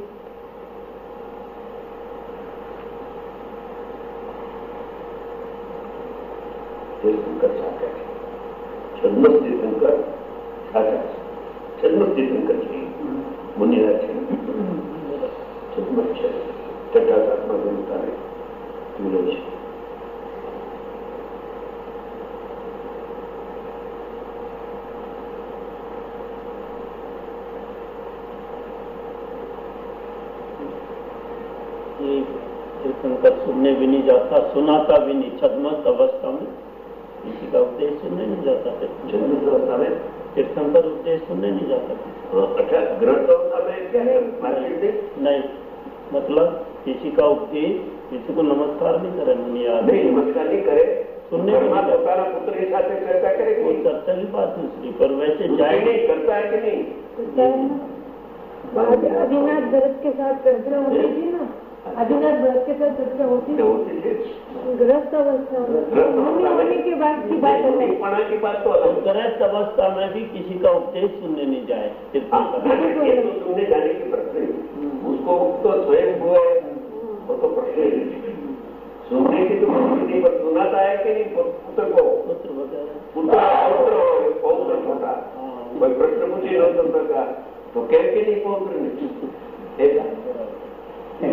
તીર્થંકર સાચા છે, છદ્મ તીર્થંકર સાચા છે. છદ્મ તીર્થંકર છે મુનિરાજ છે, છદ્મ છે, ચટાચાટમાં ગુરુતારે મિલે છે. तीर्थंकर सुनने भी नहीं जाता, सुनाता भी नहीं. छद्मस्त अवस्था में किसी का उपदेश सुनने नहीं जाता. छद्मस्त अवस्था में तीर्थंकर उपदेश सुनने नहीं जाता. अच्छा, ग्रंथ अवस्था में क्या है? नहीं, मतलब किसी का उपदेश, किसी को नमस्कार नहीं करे. नहीं, नमस्कार नहीं करे, सुनने પોતાના પુત્ર ની સાથે ચર્ચા કરે. वो चर्चा की बात दूसरी, पर वैसे जाए नहीं करता है कि नहीं? आदिनाथ भरत के साथ चर्चा होती थी ना, आदिनाथ भरत के साथ चर्चा होती थी. ग्रस्त अवस्था होने के बाद की बात है. की बात तो अलग. ग्रस्त अवस्था में भी किसी का उपदेश सुनने नहीं जाए. ये तो सुनने जाने की प्रश्न है. उसको तो स्वयं हुआ है, वो तो प्रश्न है. सुनने की तो नहीं, पर सुनाता है कि नहीं पुत्र को? पुत्र वगैरह पुत्र पौत्र पौत्र छोटा कोई प्रश्न पूछे नहीं सुन सका तो कह के नहीं पौत्र नहीं ऐसा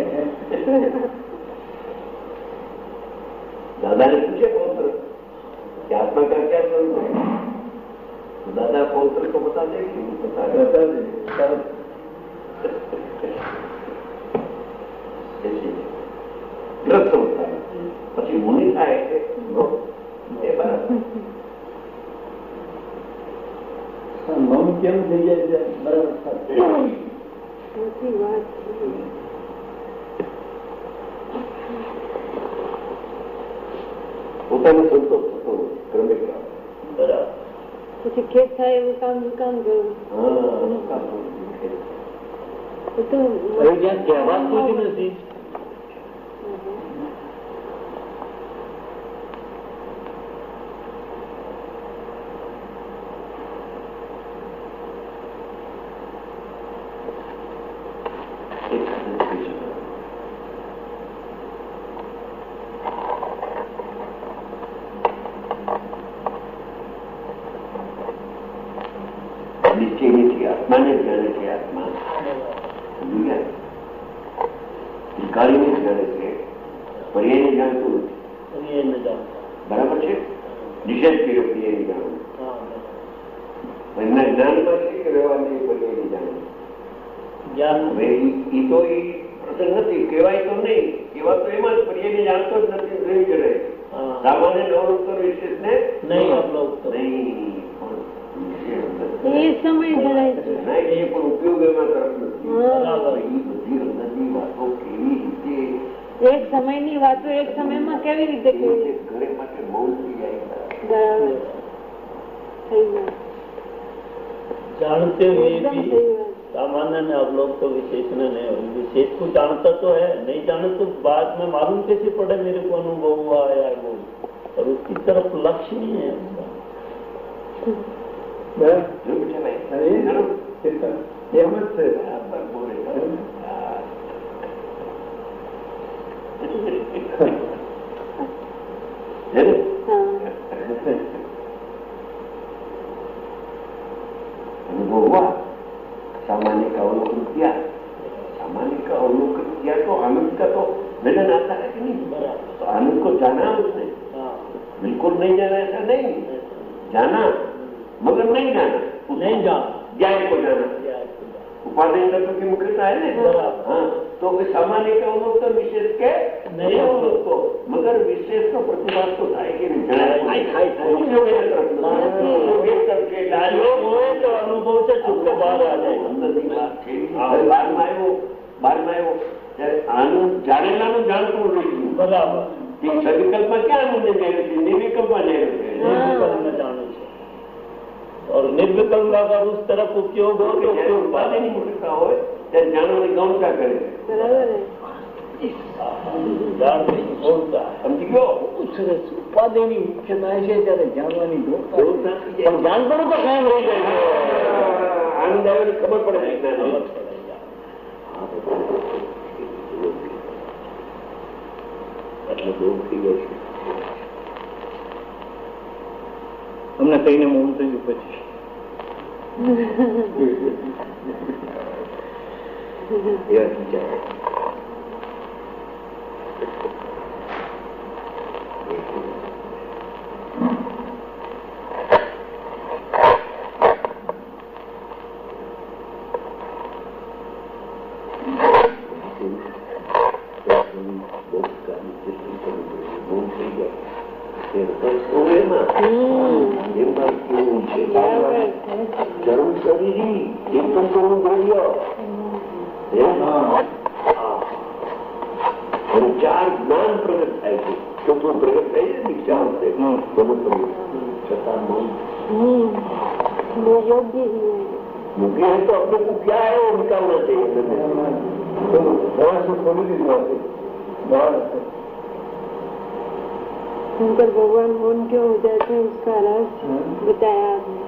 દાદાને પૂછે પૌત્ર कि आत्मा का क्या स्वरूप है, तो दादा पौत्र को बता दे कि बता दे ग्रस्त होता है પછી મુનિ થાય કે એ બરાબર મમ કેમ થઈ જાય છે બરાબર પોતાને સંતોષ થતો ક્રમે બરાબર પછી ખેત થાય એવું કામ કામ કરવું જ્યાં કહેવાતું જ નથી. આત્માને જાણે છે, આત્મા ભિખારીને જાણે છે, પર્યાયને જાણતું નથી. બરાબર છે, નિષેધ કર્યો પર્યાયને જાણવું. એમના જ્ઞાનમાં છે કે વ્યવહારની પર્યાયને જાણવું. હવે એ તો એ પ્રસંગ નથી, કહેવાય તો નહીં, કેવા તો એમાં જ પર્યાયને જાણતો જ નથી. રહી જ રહે સામાન્ય નવરોત્તર વિશેષને નહીં નહીં એ સમય જણાય છે. એ પણ ઉપયોગ એમાં તરફ નથી. બધી અંદરની વાતો કેવી રીતે એક સમયની વાતો એક સમયમાં કેવી રીતે કેવી ઘરે માટે મૌન થઈ જાય. બરાબર થઈ જાય. जानते हुए भी सामान्य ने अवलोक तो विशेष ने नहीं, विशेष को जानता तो है, नहीं जाने तो बाद में मालूम कैसे पड़े मेरे को अनुभव हुआ या वो, और उसकी तरफ लक्ष्य नहीं है उसका. अनुभव हुआ, सामान्य का अवलोकन किया, सामान्य का अवलोकन किया तो आनंद का तो मिलन आता है कि नहीं. तो आनंद को जाना उसने, बिल्कुल नहीं जाना ऐसा नहीं, जाना मगर नहीं जाना, नहीं जाना, ज्ञान को जाना. उपाधि तत्व की मुख्यता है ना. हाँ, तो सामान्य का अवलोकन विशेष के नहीं अवलोक मगर विशेष तो प्रतिभास तो था कि नहीं जाना तो अनुभव से छूटकर बाहर आ जाए. બાર માં આવ્યો બાર માં આવ્યો ત્યારે આનું જાણેલાનું જાણતું રહ્યું. બરાબર. સવિકલ્પમાં ક્યાં આનંદ જાણે છે, નિર્વિકલ્પમાં જાણે છે. जाने और निर्विकल्प अगर उस तरफ उपयोग हो तो ઉપાધિની મુખ્યતા હોય ત્યારે જાણવાની ગમતા કરે. બરાબર बोलता है સમજી ગયો. ઉપાધિની મુખ્યતા છે ત્યારે જાણવાની દોડતા પણ જાણવાનું તો કાયમ રહી જાય છે. આનંદ આવે ખબર પડે છે. એટલે દોડ થઈ ગયો છે. અમને કહીને મૌન થઈ ગયું પછી જરૂર શરીરી એકદમ કરવું દ્રવ્ય ચાર જ્ઞાન પ્રગટ થાય છે. ચોખ્ખું પ્રગટ થાય છે ચાર છે છતાં મૂકી है तो अपने को क्या है वो निकालना चाहिए. खोली दीजिए शंकर भगवान मौन क्यों हो जाते हैं उसका रहस्य बताया आपने.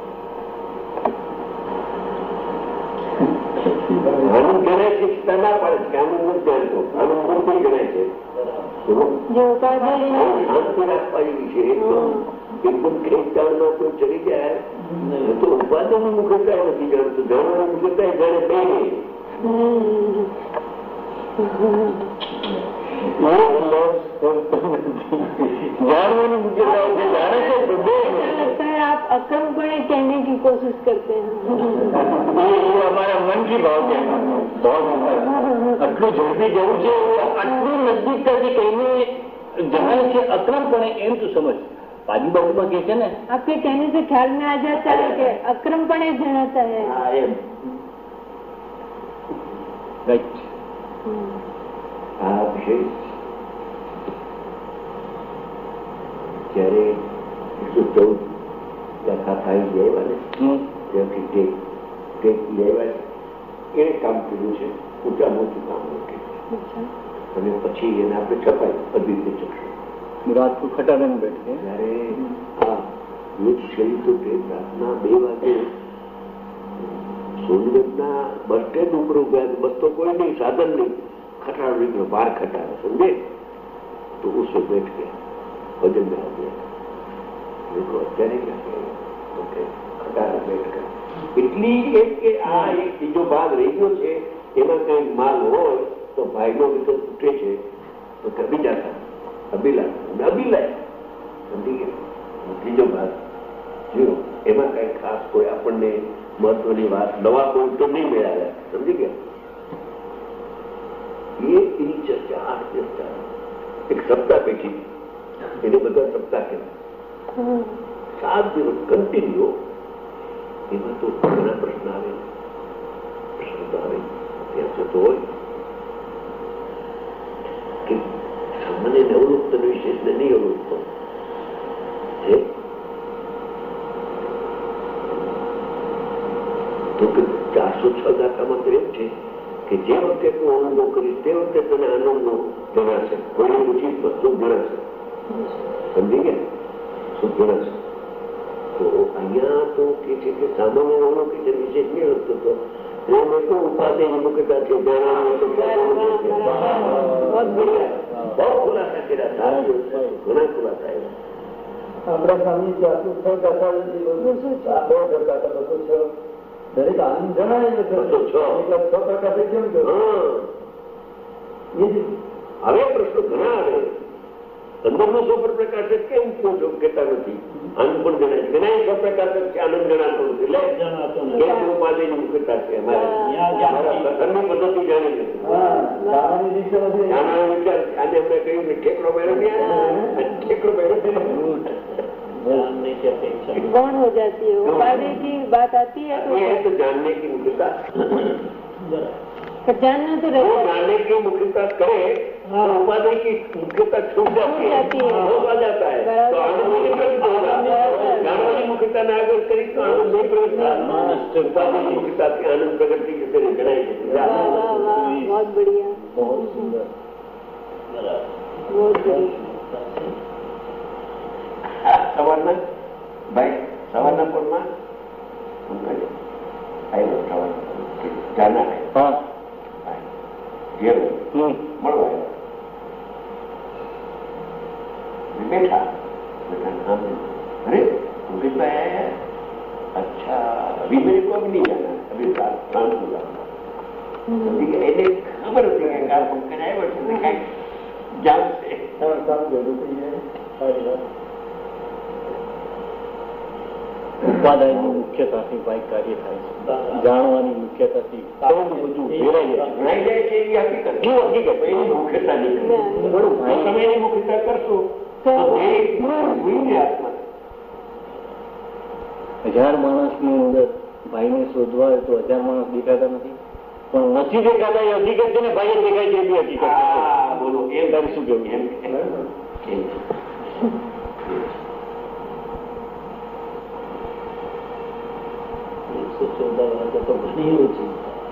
આનંદ ગણાય છે ના પડે છે, આનંદ નથી જાણતો, આનંદ મૂર્તિ ગણાય છે. जो उपाधि શાંતિ રાખવા જેવી છે. એકદમ એકદમ ખેંચાણમાં કોઈ ચડી જાય તો ઉપાધિની મુખ્યતા નથી જાણતું, જાણવાની મુખ્યતા જાણે બે जानने मुझे जाने से लगता है आप अक्रमपणे कहने की कोशिश करते हैं। ये हमारा मन की भाव है बहुत आटलू झड़पी जવું છે આટલું નજદીકતાથી કહીને જણાય છે અક્રમપણે એમ તું સમજ બાજુ બાજુમાં કે છે ને आपके कहने से ख्याल में आ जाता है कि अक्रमपणे जણાता है। રાઈટ આ વિષય જ્યારે એકસો ચૌદ દાખલા થાય ગયા ને જેમ કે ટેક ટેક લેવા એને કામ કર્યું છે ઊંચામાં ઊંચું કામ કર્યું અને પછી એને આપણે છપાય અદ્વિતીય ચક્ષુ रात को खटारन बैठ के જ્યારે આ યુદ્ધ શરીર તો ટેક રાતના બે વાગે સોનગઢના બસ સ્ટેન્ડ ઉપર ઉભા બસ તો કોઈ નહીં સાધન નહીં खटारा निकलो बाहर खटारा समझे तो उससे बैठ गया भजन में आ गया देखो अत्यारे क्या ओके खटारा बैठ गया इतनी एक के आ एक बीजो भाग रही गयो छे एमा कई माल हो तो भाई नो विकल्प तूटे छे तो कभी जाता अभी ला अभी लाए समझी गया बीजो भाग जो एमा कई खास कोई आपने महत्वनी बात नवा कोई तो नहीं मिला समझी गया ये इन्हीं चर्चा आठ चर्चा एक सप्ताह बैठी એને બધા સપ્તાહ કહેવાય સાત દિવસ કન્ટિન્યુ એમાં તો ઘણા પ્રશ્ન આવે પ્રશ્ન તો આવે ત્યાં તો હોય કે સામાન્ય અવલોકન વિશેષને નહીં અવલોકતો હે તો કે ચારસો છ દાખામાં તો એમ છે કે જે વખતે તું અનુભવ કરીશ તે વખતે તને આનંદનો જણાશે કોઈને પૂછી શું જણાશે સમજી ગયા શું જણાશે તો અહીંયા તો કે છે કે સામાન્ય અવલોકન વિશેષ નહીં લખતો હતો મેં તો ઉપાધિ મુકતા છે બહુ ખુલાસા કર્યા ઘણા ખુલાસા એવા આપણા સ્વામી ચારસો છ દાખલા બહુ કરતા હતા બસો છ દરેક આનંદ જણાય ને છ ટકા કેમ હવે પ્રશ્નો ઘણા આવે અંદરનો સ્વપ્ર પ્રકાશ કેમ છો કહેતા નથી આનંદ પણ જણાય છે ઘણા સ્વપ્રકાશ છે આનંદ જણાતો નથી એટલે કેમ ઉપાધિની મુખ્યતા છે અમારે પદ્ધતિ જાણી નથી જાણવાનો વિચાર આજે અમને કહ્યું કે ઠેકડો મેળવી ઠેકડો મેળવી गौण हो जाती है उपाधि की बात आती है तो, है तो जानने की मुख्यता जानना तो रहता जानने की मुख्यता करे तो उपाधि की मुख्यता छूट जाती है आ जाता है तो आनंद होगा जानने की मुख्यता ने अगर करी तो आनंद नहीं प्रगति उपाधि की मुख्यता की आनंद प्रगति के तरह जनाई बहुत बढ़िया बहुत सुंदर बहुत बढ़िया સવારના ભાઈ સવારના પરમાં આવ્યો સવારના જાના હા ઘેર મળવા બેઠા બેઠા अरे मुकेशભાई आया अच्छा अभी मेरे को अभी नहीं जाना अभी काम होगा એને ખબર હતી કે કાર પંકજ આવ્યો છે કઈ જામ છે ઉપાદાયની મુખ્યતાથી ભાઈ કાર્ય થાય છે જાણવાની મુખ્યતાથી બહુ બધું ભેરાઈ જાય છે એવી હકીકત શું હકીકત એની મુખ્યતા નહીં તમે એની મુખ્યતા કરશો હજાર માણસની અંદર ભાઈને શોધવા હોય તો હજાર માણસ દેખાતા નથી પણ નથી દેખાતા એ હકીકત છે ને ભાઈ દેખાય છે એવી હકીકત બોલો એ તારે શું કેવું એમ તો ઘણી ઓછી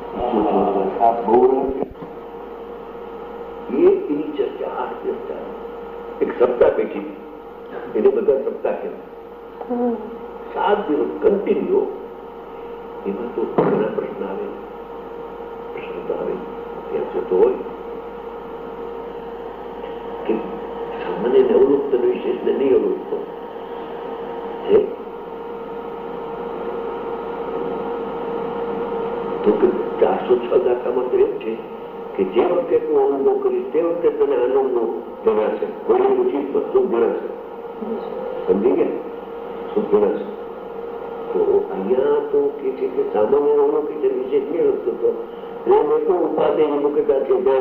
એની ચર્ચા આ ચર્ચા એક સપ્તાહ બેઠી એને બધા સપ્તાહ કહેવાય સાત દિવસ કન્ટિન્યુ એમાં તો ઘણા પ્રશ્ન આવે પ્રશ્ન તો આવે ત્યાં સુધી હોય કે સામાન્ય અવલોકન વિશેષને નહીં અવલોકતો છે તો કે ચારસો છ દાખામાં તો એમ છે કે જે વખતે તું કરીશ તે વખતે તને આનંદનો જણાશે. કોઈને પૂછીશ તો સુખ જણાશે. સમજી ગયા? સુખ જણાશે. તો અહીંયા તો કે છે કે સામાન્ય અવલોકિત વિશેષ નહીં વસ્તુ તો મેં તો ઉપાધિ મુકતા છે બહુ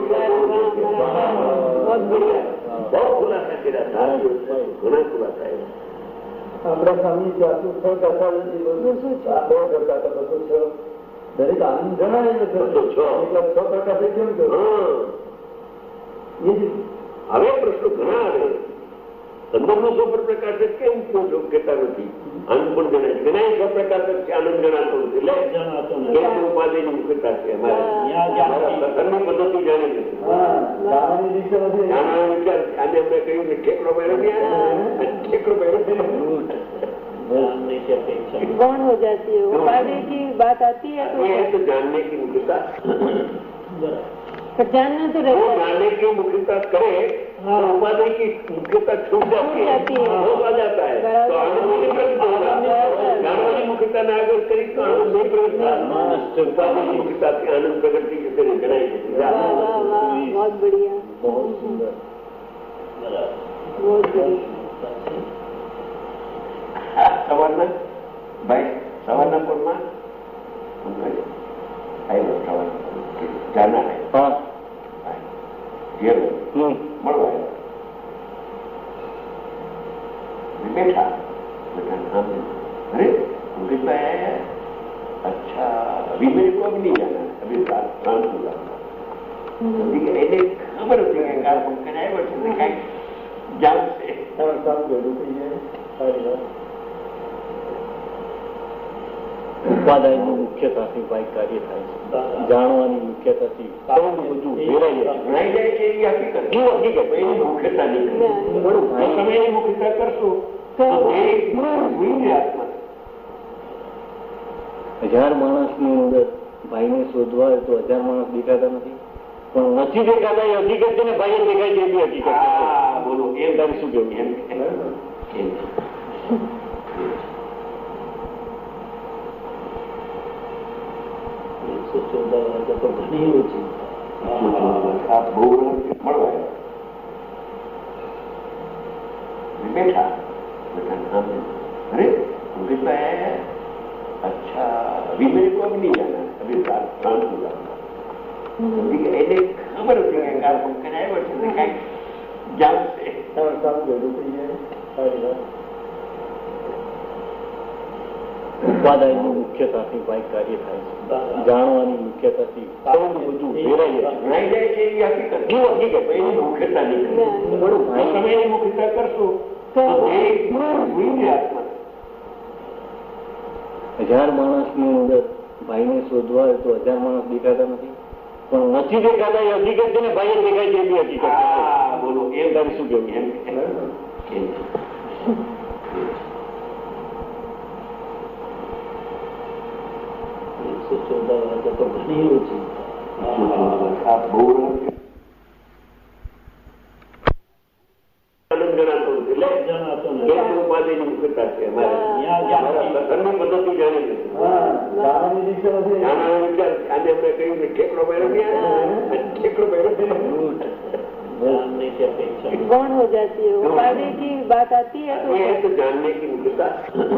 ખુલાસા કર્યા. સાત દિવસ ઘણા ખુલાસા આવ્યા. આપણા સ્વામી જાતું છ કરતા નથી બધું કરતા હતા બધું છ દરેક આનંદ જણાય ને બધું છ એટલે છ પ્રકાશ કેમ હા હવે પ્રશ્નો ઘણા આવે. અંદરનો સ્વપ્ર પ્રકાશ કેમ છો કહેતા નથી? આનંદ પણ જણાય છે. ઘણા સ્વપ્રકાશક છે, આનંદ જણાતો નથી. એટલે ઉપાધિની મુખ્યતા છે. અમારે સત્સંગની પદ્ધતિ જાણી નથી. આજે અમે કહ્યું કે ઠેકડો પહેરો ઠેકડો પહેરો गौण हो जाती है. उपाधि की बात आती है तो ये तो जानने की मुख्यता पर जानना तो रहता है. जानने की मुख्यता करे तो उपाधि की मुख्यता छूट जाती है, हो आ जाता है तो आनंद नहीं प्रवेश होगा. जानने की मुख्यता ने अगर करी तो आनंद नहीं प्रवेश होगा. उपाधि की मुख्यता से आनंद प्रगति के तरह जनाई. बहुत बढ़िया, बहुत सुंदर. बहुत बढ़िया. સવારના ભાઈ સવારના પોરમાં આવ્યો સવારના જાના હા ઘેર મળવા આવ્યો બેઠા બેઠા अरे उनके पास आया. अच्छा अभी मेरे को अभी नहीं जाना, अभी शांत हुआ. એને ખબર હતી કે કાર પંકજ આવ્યો છે કઈ જામ છે. ઉપાદાયની મુખ્યતાથી ભાઈ કાર્ય થાય છે. જાણવાની મુખ્યતાથી બધું ભેરાઈ જાય છે. એવી હકીકત હકીકત એની મુખ્યતા નહીં. તમે એની મુખ્યતા કરશો હજાર માણસની અંદર ભાઈને શોધવા હોય તો હજાર માણસ દેખાતા નથી, પણ નથી દેખાતા એ હકીકત છે ને ભાઈ દેખાય છે એવી હકીકત. બોલો એમ તારે શું કેવું? એમ ઘણી ઓછી બહુ મળવા બેઠા બેઠા अरे उनके पास आया. अच्छा अभी मेरे को अभी नहीं जाना, अभी शांत हुआ. એને ખબર હતી કે કાર પંકજ આવ્યો છે કઈ જામ છે. ઉપાદાયની મુખ્યતાથી ભાઈ કાર્ય થાય છે. જાણવાની મુખ્યતાથી બધું ભેરાઈ જાય છે. એવી હકીકત હકીકત એની મુખ્યતા નહીં. તમે એની મુખ્યતા કરશો હજાર માણસની અંદર ભાઈને શોધવા હોય તો હજાર માણસ દેખાતા નથી, પણ નથી દેખાતા એ હકીકત છે ને ભાઈ દેખાય છે એવી હકીકત. બોલો એમ તારે શું કેવું? એમ એકસો ચૌદ તો ઘણી ઓછી બહુ આનંદ જણાતો નથી. એટલે ઉપાધિની મુખ્યતા છે. અમારે સત્સંગની પદ્ધતિ જાણી નથી. આજે અમે કહ્યું કે ઠેકડો પહેરો ઠેકડો પહેરો गौण हो जाती है. उपाधि की बात आती है तो ये तो जानने की मुख्यता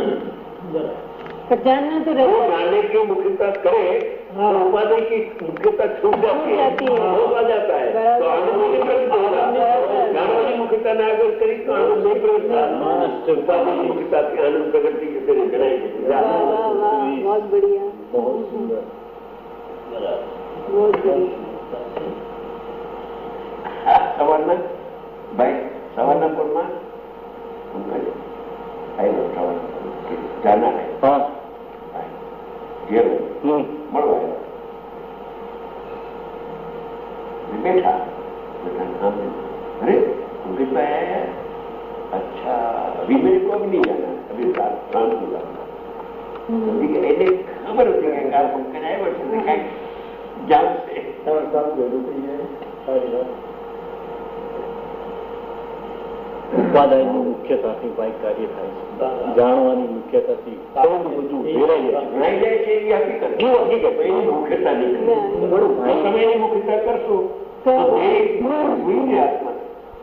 पर जानना तो रहता है. जानने की मुख्यता करे तो उपाधि की मुख्यता छूट जाती है, हो आ जाता है तो आनंद नहीं प्रवेश होगा. जानने की मुख्यता ने अगर करी तो आनंद नहीं प्रवेश होगा. उपाधि की मुख्यता से आनंद प्रगति के तरह जनाई. बहुत बढ़िया, बहुत सुंदर. बहुत बढ़िया. સવારના ભાઈ સવારના પોરમાં આવ્યો સવારના જાના હા ઘેર મળવા આવ્યો બેઠા બેઠા अरे उनके पास आया. अच्छा अभी मेरे को अभी नहीं जाना, अभी शांत हुआ. એને ખબર હતી કે કાર પંકજ આવ્યો છે કઈ જામ છે. ઉપાદાયની મુખ્યતાથી ભાઈ કાર્ય થાય છે. જાણવાની મુખ્યતાથી બધું ભેરાઈ જાય છે. એવી હકીકત હકીકત એની મુખ્યતા નહીં. તમે એની મુખ્યતા કરશો તો દેહ ભૂઈને આત્મા.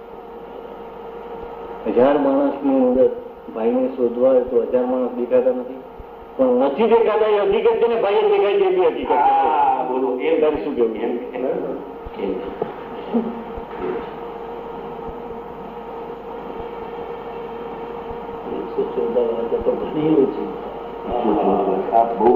હજાર માણસની અંદર ભાઈને શોધવા હોય તો હજાર માણસ દેખાતા નથી, પણ નથી દેખાતા એ હકીકત છે ને ભાઈ દેખાય છે એ બી હકીકત. બોલો એમ તારે શું કેવું? એમ તો ઘણી ઓછી. બહુ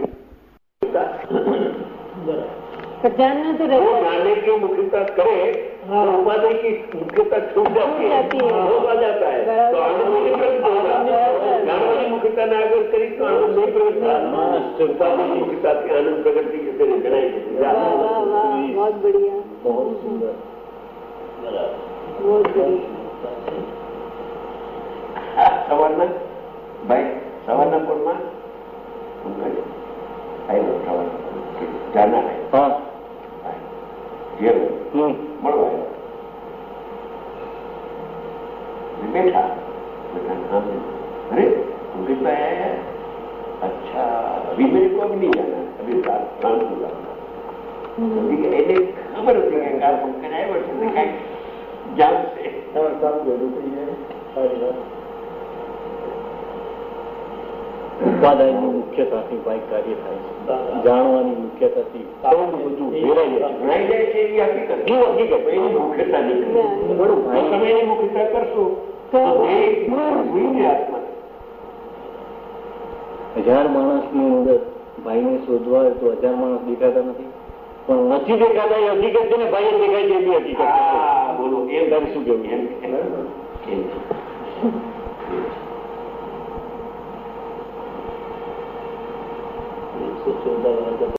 जानना तो रहता है। जानने की मुख्यता करे तो उपाधि की मुख्यता छूट जाती है, हो जाता है तो आनंद नहीं प्रकट होगा। ज्ञान वाली मुख्यता ने अगर करी तो आनंद नहीं प्रकट होगा। उपाधि की मुख्यता की आनंद प्रगति के तेरे जनाई बहुत बढ़िया, बहुत सुंदर, बहुत बढ़िया। સવારના ભાઈ સવારના કોણમાં આવ્યો સવારના જાના હા ઘેર હમ મળવા આવ્યો બેઠા બેઠા अरे अंकित भाई आया? अच्छा अभी मेरे को अभी नहीं जाना, अभी काम पूरा એને ખબર હતી કે કામ પંકજ આવ્યો છે કઈક જામ છે. ઉપાદાયની મુખ્યતાથી ભાઈ કાર્ય થાય છે, જાણવાની મુખ્યતાથી બધું ભેરાઈ જાય છે. ભણાઈ જાય છે એવી હકીકત. એ હકીકત એની મુખ્યતા નીકળે. બરોબર ભાઈ તમે એની મુખ્યતા કરશો તો એ ભૂઈને આત્મા. હજાર માણસની અંદર ભાઈને શોધવા હોય તો હજાર માણસ દેખાતા નથી, પણ નથી દેખાતા એ હકીકત છે ને ભાઈ દેખાય છે એ બી હકીકત. બોલો એમ તારે શું કેવું? એમ એકસો ચૌદ